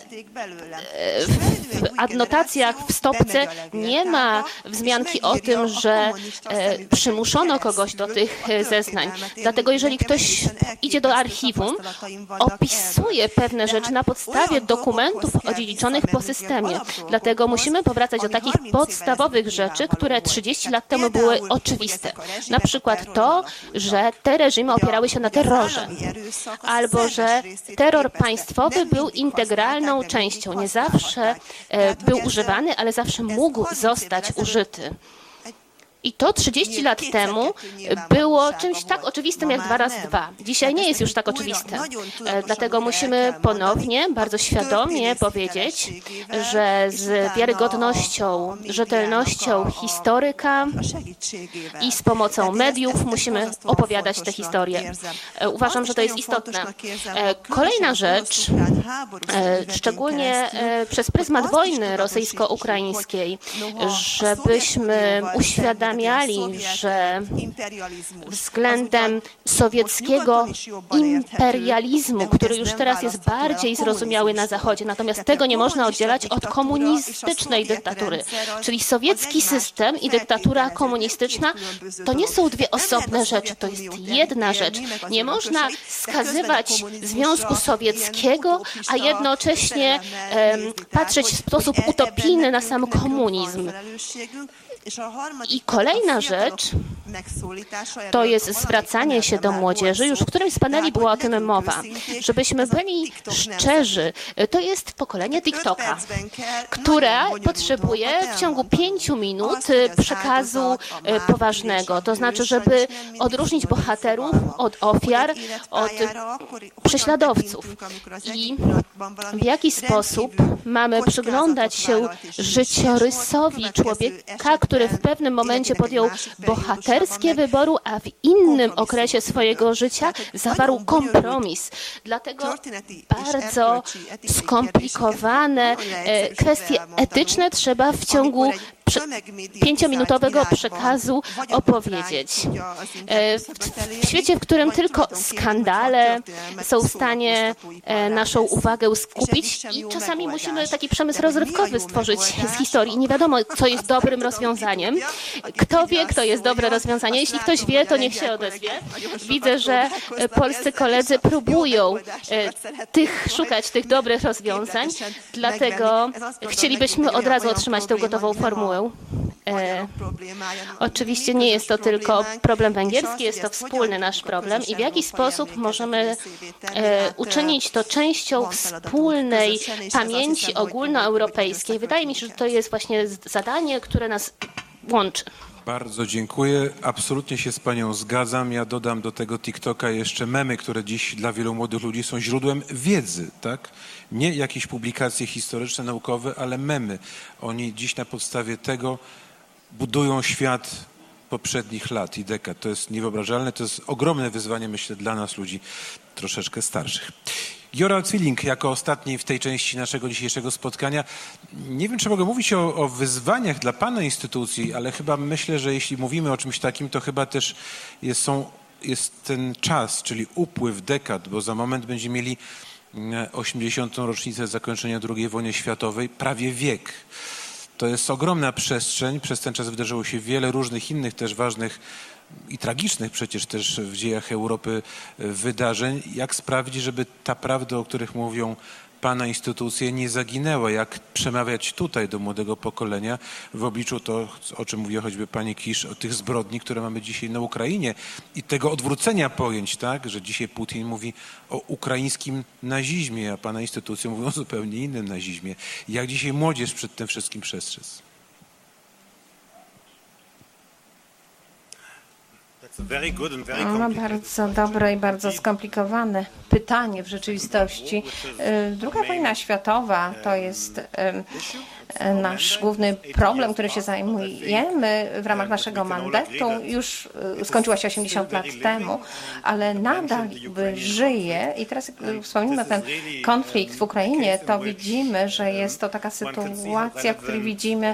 adnotacjach w stopce nie ma wzmianki o tym, że przymuszono kogoś do tych zeznań. Dlatego jeżeli ktoś idzie do archiwum, opisuje pewne rzeczy na podstawie dokumentów odziedziczonych po systemie. Dlatego musimy powracać do takich podstawowych rzeczy, które 30 lat temu były oczywiste. Na przykład to, że te reżimy opierały się na terrorze, albo że terror państwowy był integralną częścią. Nie zawsze był używany, ale zawsze mógł zostać użyty. I to 30 lat temu było czymś tak oczywistym jak 2 razy 2. Dzisiaj nie jest już tak oczywiste. Dlatego musimy ponownie, bardzo świadomie powiedzieć, że z wiarygodnością, rzetelnością historyka i z pomocą mediów musimy opowiadać tę historię. Uważam, że to jest istotne. Kolejna rzecz, szczególnie przez pryzmat wojny rosyjsko-ukraińskiej, żebyśmy uświadamiali, że względem sowieckiego imperializmu, który już teraz jest bardziej zrozumiały na Zachodzie, natomiast tego nie można oddzielać od komunistycznej dyktatury. Czyli sowiecki system i dyktatura komunistyczna to nie są dwie osobne rzeczy, to jest jedna rzecz. Nie można skazywać Związku Sowieckiego, a jednocześnie patrzeć w sposób utopijny na sam komunizm. I kolejna rzecz to jest zwracanie się do młodzieży. Już w którymś z paneli była o tym mowa. Żebyśmy byli szczerzy, to jest pokolenie TikToka, które potrzebuje w ciągu 5 minut przekazu poważnego. To znaczy, żeby odróżnić bohaterów od ofiar, od prześladowców. I w jaki sposób mamy przyglądać się życiorysowi człowieka, który w pewnym momencie podjął bohaterskie wybory, a w innym okresie swojego życia zawarł kompromis. Dlatego bardzo skomplikowane kwestie etyczne trzeba w ciągu 5-minutowego przekazu opowiedzieć. W świecie, w którym tylko skandale są w stanie naszą uwagę skupić i czasami musimy taki przemysł rozrywkowy stworzyć z historii. Nie wiadomo, co jest dobrym rozwiązaniem. Kto wie, kto jest dobre rozwiązanie? Jeśli ktoś wie, to niech się odezwie. Widzę, że polscy koledzy próbują szukać tych dobrych rozwiązań, dlatego chcielibyśmy od razu otrzymać tę gotową formułę. Oczywiście nie jest to tylko problem węgierski, jest to wspólny nasz problem i w jaki sposób możemy uczynić to częścią wspólnej pamięci ogólnoeuropejskiej. Wydaje mi się, że to jest właśnie zadanie, które nas łączy.
Bardzo dziękuję. Absolutnie się z panią zgadzam. Ja dodam do tego TikToka jeszcze memy, które dziś dla wielu młodych ludzi są źródłem wiedzy, tak? Nie jakieś publikacje historyczne, naukowe, ale memy. Oni dziś na podstawie tego budują świat poprzednich lat i dekad. To jest niewyobrażalne, to jest ogromne wyzwanie, myślę, dla nas, ludzi troszeczkę starszych. Jora Zwilling, jako ostatni w tej części naszego dzisiejszego spotkania. Nie wiem, czy mogę mówić o wyzwaniach dla pana instytucji, ale chyba myślę, że jeśli mówimy o czymś takim, to chyba też jest ten czas, czyli upływ dekad, bo za moment będziemy mieli 80. rocznicę zakończenia II wojny światowej, prawie wiek. To jest ogromna przestrzeń. Przez ten czas wydarzyło się wiele różnych innych też ważnych i tragicznych przecież też w dziejach Europy wydarzeń. Jak sprawić, żeby ta prawda, o których mówią pana instytucje, nie zaginęła? Jak przemawiać tutaj do młodego pokolenia w obliczu to, o czym mówiła choćby pani Kisz, o tych zbrodni, które mamy dzisiaj na Ukrainie i tego odwrócenia pojęć, tak, że dzisiaj Putin mówi o ukraińskim nazizmie, a pana instytucje mówią o zupełnie innym nazizmie. Jak dzisiaj młodzież przed tym wszystkim przestrzec?
Bardzo dobre i bardzo skomplikowane pytanie w rzeczywistości. Druga wojna światowa to jest nasz główny problem, który się zajmujemy w ramach naszego mandatu. Już skończyła się 80 lat temu, ale nadal żyje i teraz jak wspomnimy ten konflikt w Ukrainie, to widzimy, że jest to taka sytuacja, w której widzimy,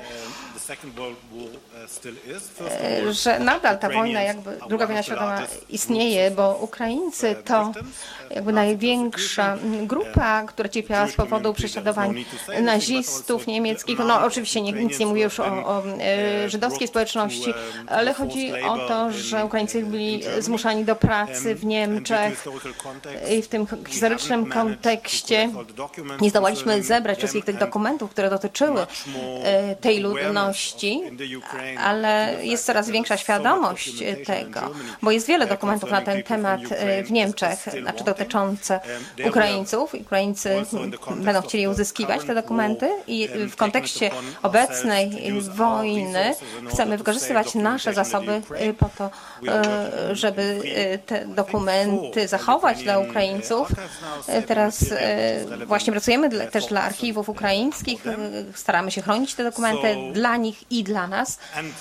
że nadal ta wojna, druga wojna światowa istnieje, bo Ukraińcy to jakby największa grupa, która cierpiała z powodu prześladowań nazistów niemieckich. No oczywiście nic nie mówię już o żydowskiej społeczności, ale chodzi o to, że Ukraińcy byli zmuszani do pracy w Niemczech i w tym historycznym kontekście nie zdołaliśmy zebrać wszystkich tych dokumentów, które dotyczyły tej ludności, ale jest coraz większa świadomość tego, bo jest wiele dokumentów na ten temat w Niemczech, znaczy dotyczące Ukraińców. Ukraińcy będą chcieli uzyskiwać te dokumenty i w kontekście obecnej wojny chcemy wykorzystywać nasze zasoby po to, żeby te dokumenty zachować dla Ukraińców. Teraz właśnie pracujemy też dla archiwów ukraińskich, staramy się chronić te dokumenty dla nich i dla nas.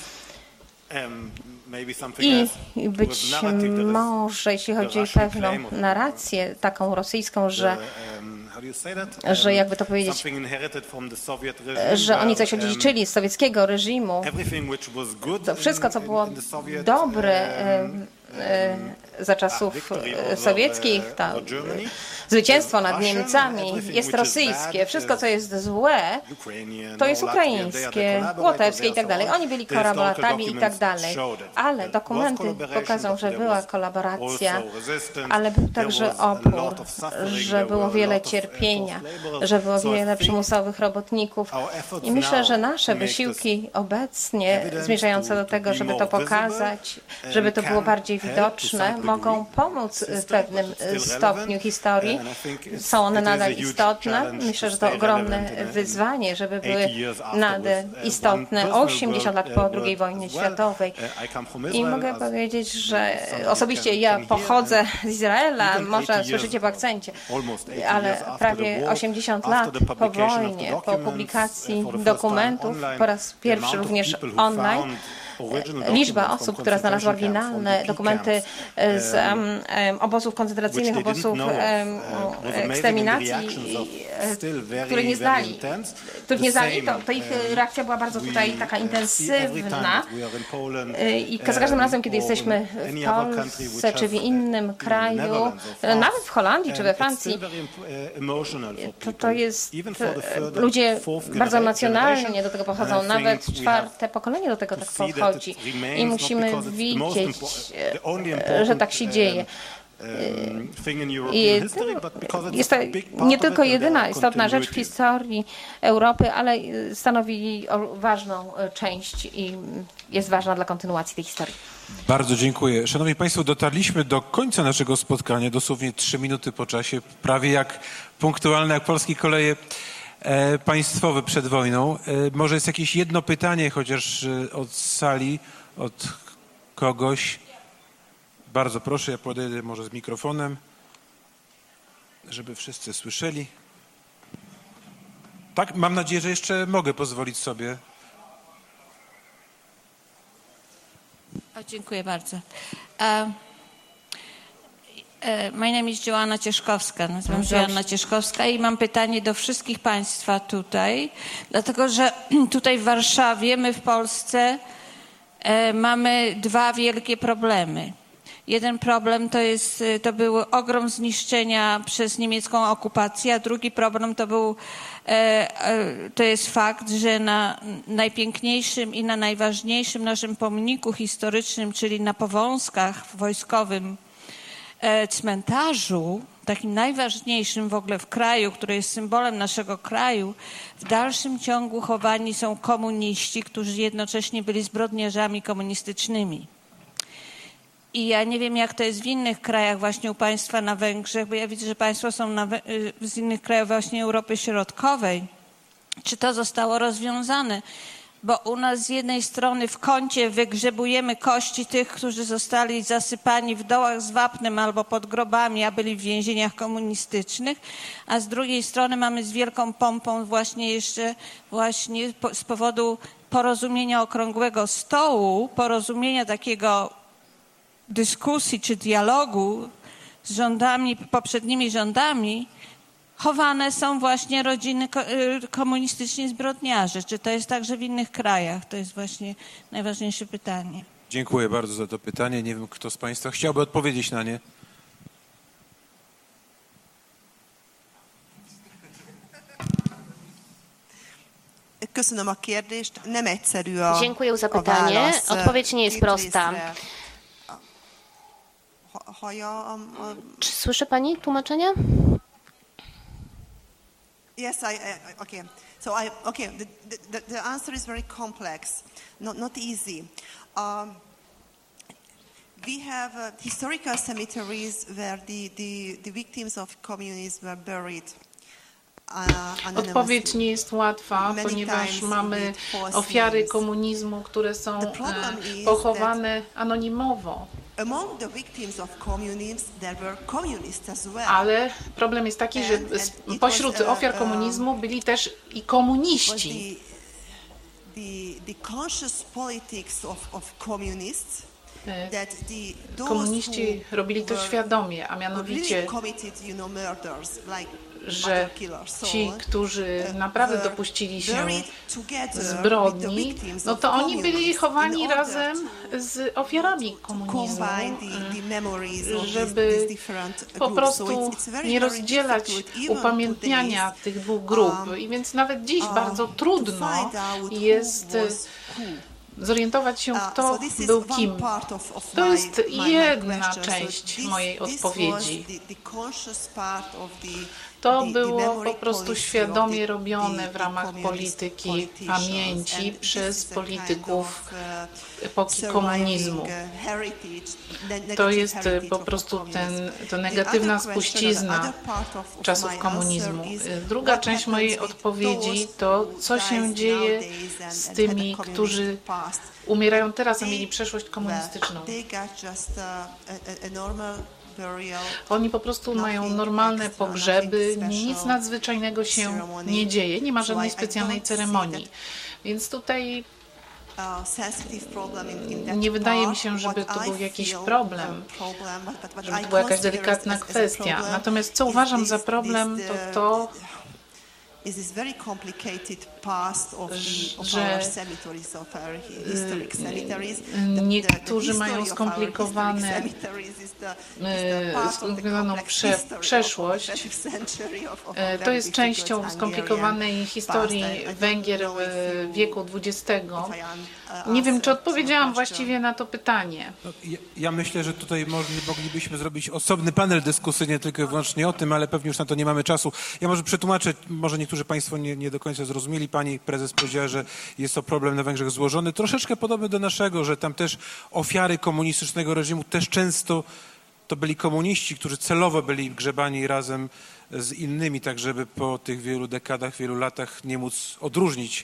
I być może, jeśli chodzi o pewną narrację taką rosyjską, że jakby to powiedzieć, że oni coś odziedziczyli z sowieckiego reżimu, to wszystko, co było dobre za czasów sowieckich, zwycięstwo nad Niemcami jest rosyjskie. Wszystko, co jest złe, to jest ukraińskie, łotewskie i tak dalej. Oni byli kolaboratami i tak dalej. Ale dokumenty pokazują, że była kolaboracja, ale był także opór, że było wiele cierpienia, że było wiele przymusowych robotników. I myślę, że nasze wysiłki obecnie zmierzające do tego, żeby to pokazać, żeby to było bardziej widoczne, mogą pomóc w pewnym stopniu historii. Są one nadal istotne. Myślę, że to ogromne wyzwanie, żeby były nadal istotne 80 lat po II wojnie światowej. I mogę powiedzieć, że osobiście ja pochodzę z Izraela, może słyszycie po akcencie, ale prawie 80 lat po wojnie, po publikacji dokumentów, po raz pierwszy również online, liczba osób, która znalazła oryginalne dokumenty z obozów koncentracyjnych, obozów eksterminacji, których nie znali, to ich reakcja była bardzo tutaj taka intensywna. I za każdym razem, kiedy jesteśmy w Polsce czy w innym kraju, nawet w Holandii czy we Francji, to jest, ludzie bardzo emocjonalnie do tego podchodzą, nawet czwarte pokolenie do tego tak podchodzi i musimy widzieć, że tak się dzieje. I jest to nie tylko jedyna istotna rzecz w historii Europy, ale stanowi ważną część i jest ważna dla kontynuacji tej historii.
Bardzo dziękuję. Szanowni Państwo, dotarliśmy do końca naszego spotkania, dosłownie 3 minuty po czasie, prawie jak punktualne jak polskie koleje państwowe przed wojną. Może jest jakieś jedno pytanie, chociaż od sali, od kogoś. Bardzo proszę, ja podejdę może z mikrofonem, żeby wszyscy słyszeli. Tak, mam nadzieję, że jeszcze mogę pozwolić sobie.
Dziękuję bardzo. My name is Joanna Cieszkowska, nazywam się Joanna Cieszkowska i mam pytanie do wszystkich Państwa tutaj, dlatego że tutaj w Warszawie, my w Polsce mamy 2 wielkie problemy. Jeden problem to był ogrom zniszczenia przez niemiecką okupację, a drugi problem to jest fakt, że na najpiękniejszym i na najważniejszym naszym pomniku historycznym, czyli na Powązkach w wojskowym cmentarzu, takim najważniejszym w ogóle w kraju, który jest symbolem naszego kraju, w dalszym ciągu chowani są komuniści, którzy jednocześnie byli zbrodniarzami komunistycznymi. I ja nie wiem, jak to jest w innych krajach, właśnie u Państwa na Węgrzech, bo ja widzę, że Państwo są z innych krajów właśnie Europy Środkowej. Czy to zostało rozwiązane? Bo u nas z jednej strony w kącie wygrzebujemy kości tych, którzy zostali zasypani w dołach z wapnem albo pod grobami, a byli w więzieniach komunistycznych, a z drugiej strony mamy z wielką pompą właśnie z powodu porozumienia okrągłego stołu, porozumienia takiego dyskusji czy dialogu z rządami, poprzednimi rządami, chowane są właśnie rodziny komunistyczni zbrodniarzy. Czy to jest także w innych krajach? To jest właśnie najważniejsze pytanie.
Dziękuję bardzo za to pytanie. Nie wiem, kto z Państwa chciałby odpowiedzieć na nie.
Dziękuję za pytanie. Odpowiedź nie jest prosta. Czy słyszy Pani tłumaczenie?
Yes, okay. So the answer is very complex, not easy. We have historical cemeteries where the victims of communism were buried.
Odpowiedź nie jest łatwa, ponieważ mamy ofiary komunizmu, które są pochowane anonimowo. Ale problem jest taki, że pośród ofiar komunizmu byli też i komuniści. Komuniści robili to świadomie, a mianowicie, że ci, którzy naprawdę dopuścili się zbrodni, no to oni byli chowani razem z ofiarami komunizmu, żeby po prostu nie rozdzielać upamiętniania tych 2 grup. I więc nawet dziś bardzo trudno jest zorientować się, kto był kim. To jest jedna część mojej odpowiedzi. To było po prostu świadomie robione w ramach polityki pamięci przez polityków epoki komunizmu. To jest po prostu ta negatywna spuścizna czasów komunizmu. Druga część mojej odpowiedzi to, co się dzieje z tymi, którzy umierają teraz, a mieli przeszłość komunistyczną. Oni po prostu mają normalne pogrzeby, nic nadzwyczajnego się nie dzieje, nie ma żadnej specjalnej ceremonii. Więc tutaj Nie wydaje mi się, żeby to był jakiś problem, żeby to była jakaś delikatna kwestia. Natomiast co uważam za problem, to że niektórzy mają skomplikowaną przeszłość. To jest częścią skomplikowanej historii Węgier w wieku XX. Nie wiem, czy odpowiedziałam właściwie na to pytanie.
Ja myślę, że tutaj moglibyśmy zrobić osobny panel dyskusyjny tylko i wyłącznie o tym, ale pewnie już na to nie mamy czasu. Ja może przetłumaczę, może niektórzy Państwo nie do końca zrozumieli. Pani prezes powiedziała, że jest to problem na Węgrzech złożony, troszeczkę podobny do naszego, że tam też ofiary komunistycznego reżimu też często to byli komuniści, którzy celowo byli grzebani razem z innymi, tak żeby po tych wielu dekadach, wielu latach nie móc odróżnić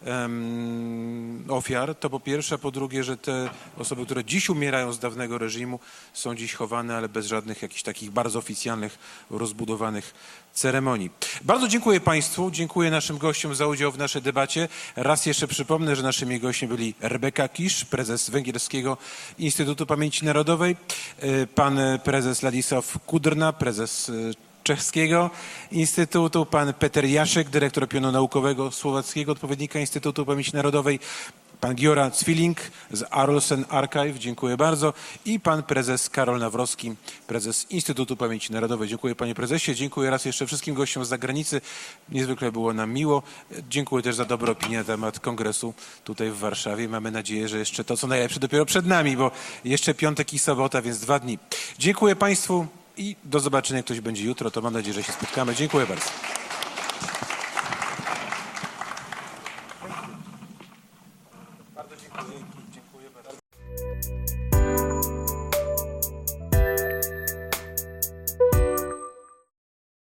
ofiar, to po pierwsze, a po drugie, że te osoby, które dziś umierają z dawnego reżimu, są dziś chowane, ale bez żadnych jakichś takich bardzo oficjalnych, rozbudowanych ceremonii. Bardzo dziękuję Państwu, dziękuję naszym gościom za udział w naszej debacie. Raz jeszcze przypomnę, że naszymi gośćmi byli Rebeka Kisz, prezes Węgierskiego Instytutu Pamięci Narodowej, pan prezes Ladisław Kudrna, prezes Czeskiego Instytutu, pan Peter Jaszek, dyrektor pionu naukowego słowackiego odpowiednika Instytutu Pamięci Narodowej, pan Giora Cwiling z Arolsen Archive, dziękuję bardzo, i pan prezes Karol Nawrocki, prezes Instytutu Pamięci Narodowej. Dziękuję panie prezesie, dziękuję raz jeszcze wszystkim gościom z zagranicy, niezwykle było nam miło. Dziękuję też za dobre opinie na temat kongresu tutaj w Warszawie. Mamy nadzieję, że jeszcze to, co najlepsze dopiero przed nami, bo jeszcze piątek i sobota, więc 2 dni. Dziękuję Państwu i do zobaczenia, jak ktoś będzie jutro, to mam nadzieję, że się spotkamy. Dziękuję bardzo.